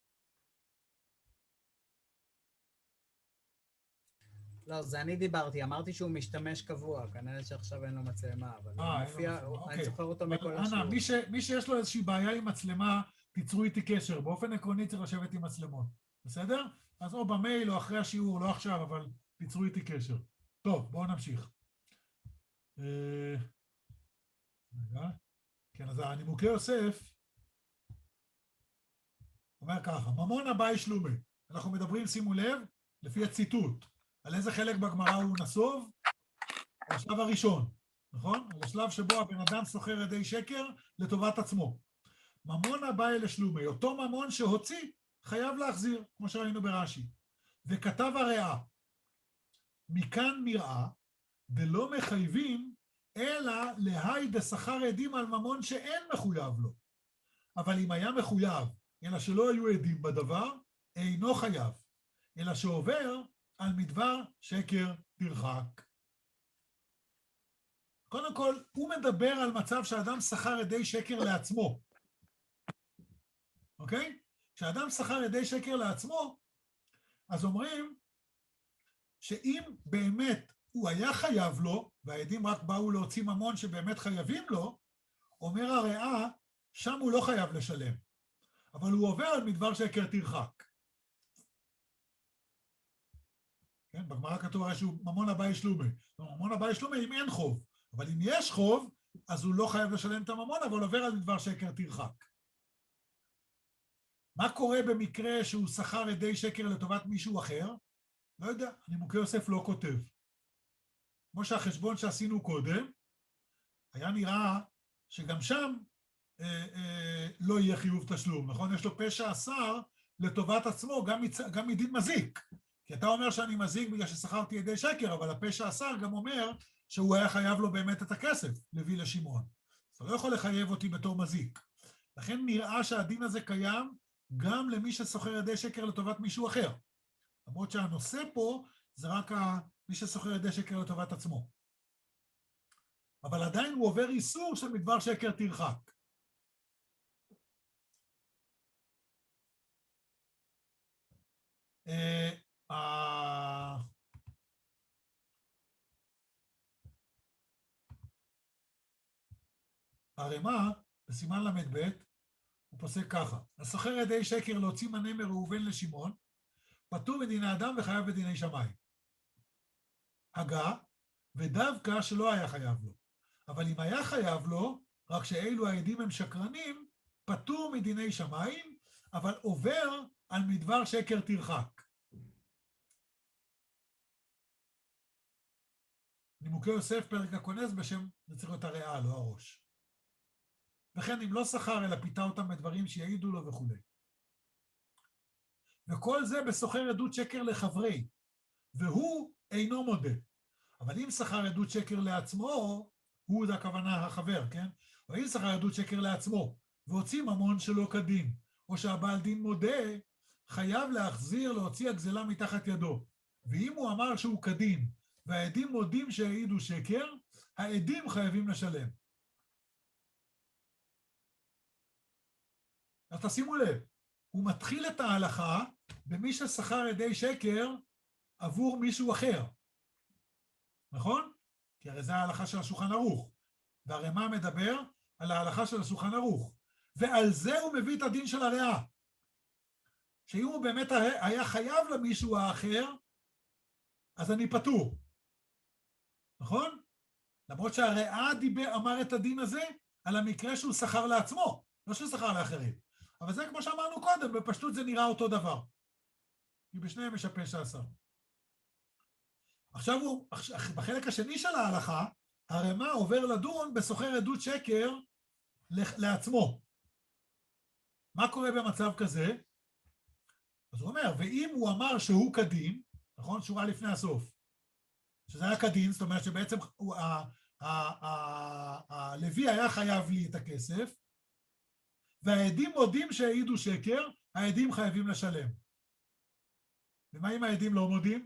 לא, זה אני דיברתי, אמרתי שהוא משתמש קבוע, כנראה שעכשיו אין לו מצלמה, אבל אה, הוא אין לו מופיע, מצלמה, הוא- אני אוקיי. זוכר אותו אבל מכל אנא, השיעור. מי, ש, מי שיש לו איזושהי בעיה עם מצלמה, תיצרו איתי קשר. באופן עקרוני צריך לשבת עם מצלמות, בסדר? אז או במייל או אחרי השיעור, לא עכשיו, אבל תיצרו איתי קשר. טוב, בואו נמשיך. רגע. כן, אז הנימוקי יוסף אומר ככה, ממון הבאי שלומי. אנחנו מדברים, שימו לב, לפי הציטוט, על איזה חלק בגמרא הוא נסוב? על השלב הראשון, נכון? על השלב שבו הבן אדם סוחר ידי שקר לטובת עצמו. ממון הבאי לשלומי, אותו ממון שהוציא, חייב להחזיר, כמו שראינו ברש"י. וכתב הרעה, מכאן נראה, ולא מחייבים, אלא להי דשכר עדים על ממון שאין מחויב לו. אבל אם היה מחויב, אלא שלא היו עדים בדבר, אינו חייב, אלא שעובר על מדבר שקר תרחק. קודם כל, הוא מדבר על מצב שאדם שכר ידי שקר לעצמו. אוקיי? כשאדם שכר ידי שקר לעצמו, אז אומרים שאם באמת הוא היה חייב לו, והעדים רק באו להוציא ממון שבאמת חייבים לו, אומר הרעה, שם הוא לא חייב לשלם. אבל הוא עובר על מדבר שקר תרחק. כן, בגמרא כתוב הרי שהוא ממון הבאי שלומי. ממון הבאי שלומי אם אין חוב. אבל אם יש חוב, אז הוא לא חייב לשלם את הממון, אבל עובר על מדבר שקר תרחק. מה קורה במקרה שהוא שכר ידי שקר לטובת מישהו אחר? לא יודע, נימוקי יוסף לא כותב. כמו שהחשבון שעשינו קודם, היה נראה שגם שם אה, אה, לא יהיה חיוב תשלום, נכון? יש לו פשע עשר לטובת עצמו, גם, מצ... גם מדין מזיק. כי אתה אומר שאני מזיק בגלל ששכרתי ידי שקר, אבל הפשע עשר גם אומר שהוא היה חייב לו באמת את הכסף, לביא לשמעון. אתה לא יכול לחייב אותי בתור מזיק. לכן נראה שהדין הזה קיים גם למי שסוחר ידי שקר לטובת מישהו אחר. למרות שהנושא פה זה רק מי שסוחר ידי שקר לטובת עצמו. אבל עדיין הוא עובר איסור של מדבר שקר תרחק. הרמ"א, בסימן למד ב', הוא פוסק ככה, הסוחר ידי שקר להוציא מנה מראובן לשמעון, פטור מדיני אדם וחייב בדיני שמיים. הגה, ודווקא שלא היה חייב לו. אבל אם היה חייב לו, רק שאלו העדים הם שקרנים, פטור מדיני שמיים, אבל עובר על מדבר שקר תרחק. נימוקי יוסף פרק הכונס בשם, זה צריך להיות הרעה, לא הראש. וכן אם לא שכר אלא פיתה אותם בדברים שיעידו לו וכו'. וכל זה בסוחר עדות שקר לחברי, והוא אינו מודה. אבל אם שכר עדות שקר לעצמו, הוא זה הכוונה החבר, כן? אבל אם שכר עדות שקר לעצמו, והוציא ממון שלא כדין, או שהבעל דין מודה, חייב להחזיר להוציא הגזלה מתחת ידו. ואם הוא אמר שהוא כדין, והעדים מודים שהעידו שקר, העדים חייבים לשלם. אז תשימו לב, הוא מתחיל את ההלכה במי ששכר ידי שקר עבור מישהו אחר. נכון? כי הרי זה ההלכה של השולחן ערוך. והרמ"א מדבר על ההלכה של השולחן ערוך. ועל זה הוא מביא את הדין של הרעה. שאם הוא באמת היה חייב למישהו האחר, אז אני פטור. נכון? למרות שהרעה דיבר, אמר את הדין הזה על המקרה שהוא שכר לעצמו, לא שהוא שכר לאחרים. אבל זה כמו שאמרנו קודם, בפשטות זה נראה אותו דבר. כי בשניהם יש הפשע עשר. עכשיו הוא, בחלק השני של ההלכה, הרמ"א עובר לדון בסוחר עדות שקר לעצמו. מה קורה במצב כזה? אז הוא אומר, ואם הוא אמר שהוא כדין, נכון? שורה לפני הסוף, שזה היה כדין, זאת אומרת שבעצם הלוי היה חייב לי את הכסף, והעדים מודים שהעידו שקר, העדים חייבים לשלם. ומה אם העדים לא מודים?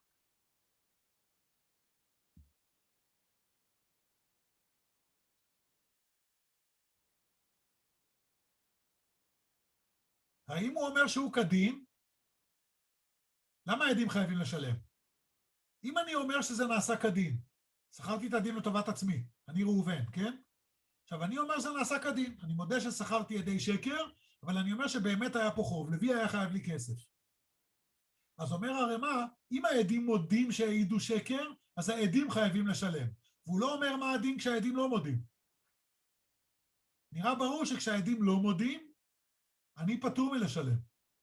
האם הוא אומר שהוא כדין? למה העדים חייבים לשלם? אם אני אומר שזה נעשה כדין, שכרתי את הדין לטובת עצמי, אני ראובן, כן? עכשיו, אני אומר שזה נעשה כדין, אני מודה ששכרתי ידי שקר, אבל אני אומר שבאמת היה פה חוב, לוי היה חייב לי כסף. אז אומר הרמ"א, אם העדים מודים שהעידו שקר, אז העדים חייבים לשלם. והוא לא אומר מה הדין כשהעדים לא מודים. נראה ברור שכשהעדים לא מודים, אני פטור מלשלם.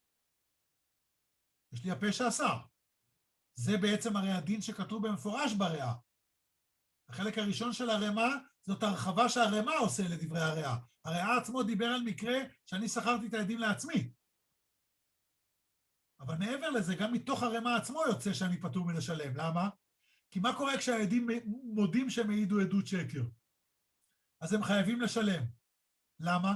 יש לי הפה שאסר. זה בעצם הרי הדין שכתוב במפורש בריאה. החלק הראשון של הרמ"א, זאת הרחבה שהרמ"א עושה לדברי הריאה. הריאה עצמו דיבר על מקרה שאני שכרתי את העדים לעצמי. אבל מעבר לזה, גם מתוך הרמ"א עצמו יוצא שאני פטור מלשלם. למה? כי מה קורה כשהעדים מודים שהם העידו עדות שקר? אז הם חייבים לשלם. למה?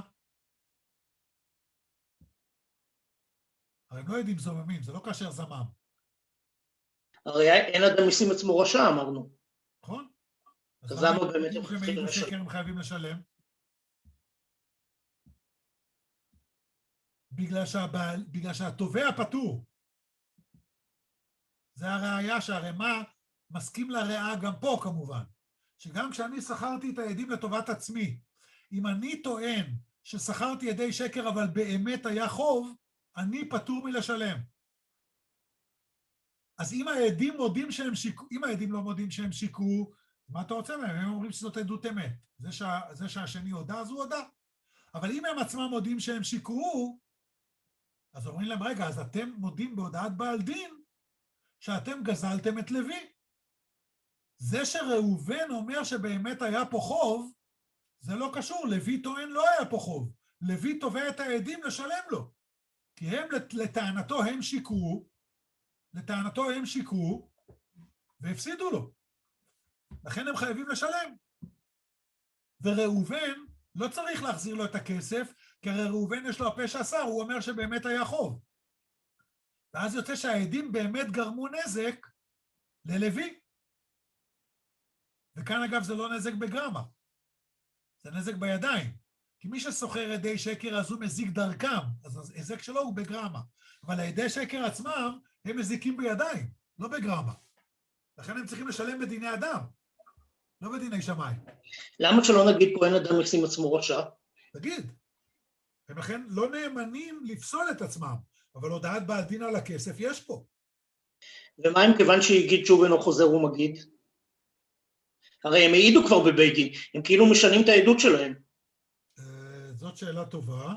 הרי הם לא עדים זוממים, זה לא כאשר זמם. הרי אין אדם משים עצמו רשע, אמרנו. נכון? אז למה באמת הם חייבים לשלם? הם חייבים לשלם? בגלל, שהבעל, בגלל שהתובע פטור. זה הראיה שהרמ"א מסכים לראיה גם פה כמובן. שגם כשאני שכרתי את העדים לטובת עצמי, אם אני טוען ששכרתי עדי שקר אבל באמת היה חוב, אני פטור מלשלם. אז אם העדים מודים שהם שיקרו, אם העדים לא מודים שהם שיקרו, מה אתה רוצה מהם? הם אומרים שזאת עדות אמת. זה, שה, זה שהשני הודה, אז הוא הודה. אבל אם הם עצמם מודים שהם שיקרו, אז אומרים להם, רגע, אז אתם מודים בהודעת בעל דין, שאתם גזלתם את לוי. זה שראובן אומר שבאמת היה פה חוב, זה לא קשור, לוי טוען לא היה פה חוב. לוי תובע את העדים לשלם לו. כי הם לטענתו הם שיקרו, לטענתו הם שיקרו, והפסידו לו. לכן הם חייבים לשלם. וראובן לא צריך להחזיר לו את הכסף, כי הרי ראובן יש לו הפה שאסר, הוא אומר שבאמת היה חוב. ואז יוצא שהעדים באמת גרמו נזק ללוי. וכאן אגב זה לא נזק בגרמה, זה נזק בידיים. כי מי שסוחר עדי שקר אז הוא מזיק דרכם, אז הנזק שלו הוא בגרמה. אבל העדי שקר עצמם הם מזיקים בידיים, לא בגרמה. לכן הם צריכים לשלם בדיני אדם, לא בדיני שמיים. למה שלא נגיד פה אין אדם ישים עצמו רשע? תגיד, הם לכן לא נאמנים לפסול את עצמם, אבל הודעת בעל דין על הכסף יש פה. ומה אם כיוון שהגיד שוב אינו חוזר ומגיד? הרי הם העידו כבר בבית דין, הם כאילו משנים את העדות שלהם. זאת שאלה טובה.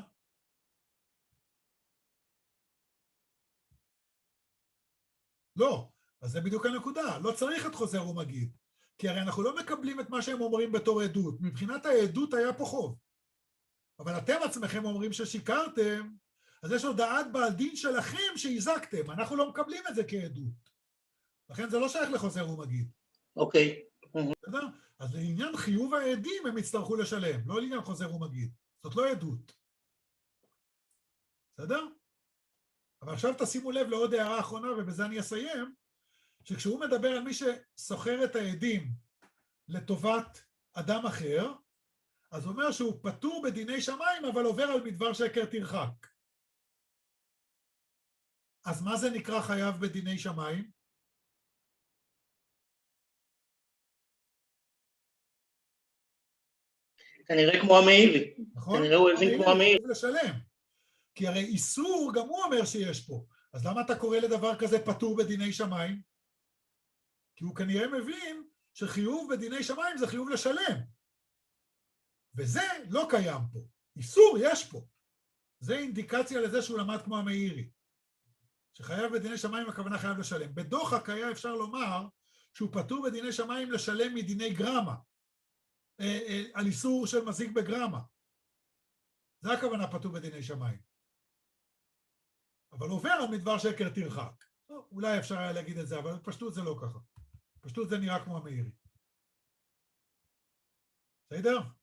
לא, אז זה בדיוק הנקודה, לא צריך את חוזר ומגיד, כי הרי אנחנו לא מקבלים את מה שהם אומרים בתור עדות, מבחינת העדות היה פה חוב, אבל אתם עצמכם אומרים ששיקרתם, אז יש הודעת בעל דין שלכם שהזקתם, אנחנו לא מקבלים את זה כעדות, לכן זה לא שייך לחוזר ומגיד. אוקיי. בסדר? אז לעניין חיוב העדים הם יצטרכו לשלם, לא לעניין חוזר ומגיד, זאת לא עדות. בסדר? אבל עכשיו תשימו לב לעוד הערה אחרונה, ובזה אני אסיים, שכשהוא מדבר על מי שסוחר את העדים לטובת אדם אחר, אז הוא אומר שהוא פטור בדיני שמיים, אבל עובר על מדבר שקר תרחק. אז מה זה נקרא חייב בדיני שמיים? כנראה כמו המעילי. נכון? כנראה הוא הבין כמו המעילי. לשלם. כי הרי איסור גם הוא אומר שיש פה. אז למה אתה קורא לדבר כזה פטור בדיני שמיים? כי הוא כנראה מבין שחיוב בדיני שמיים זה חיוב לשלם. וזה לא קיים פה. איסור יש פה. זה אינדיקציה לזה שהוא למד כמו המאירי. שחייב בדיני שמיים הכוונה חייב לשלם. בדוחק היה אפשר לומר שהוא פטור בדיני שמיים לשלם מדיני גרמה. אה, אה, על איסור של מזיק בגרמה. זה הכוונה פטור בדיני שמיים. אבל עובר על מדבר שקר תרחק. אולי אפשר היה להגיד את זה, אבל פשטות זה לא ככה. פשטות זה נראה כמו המאירי. בסדר?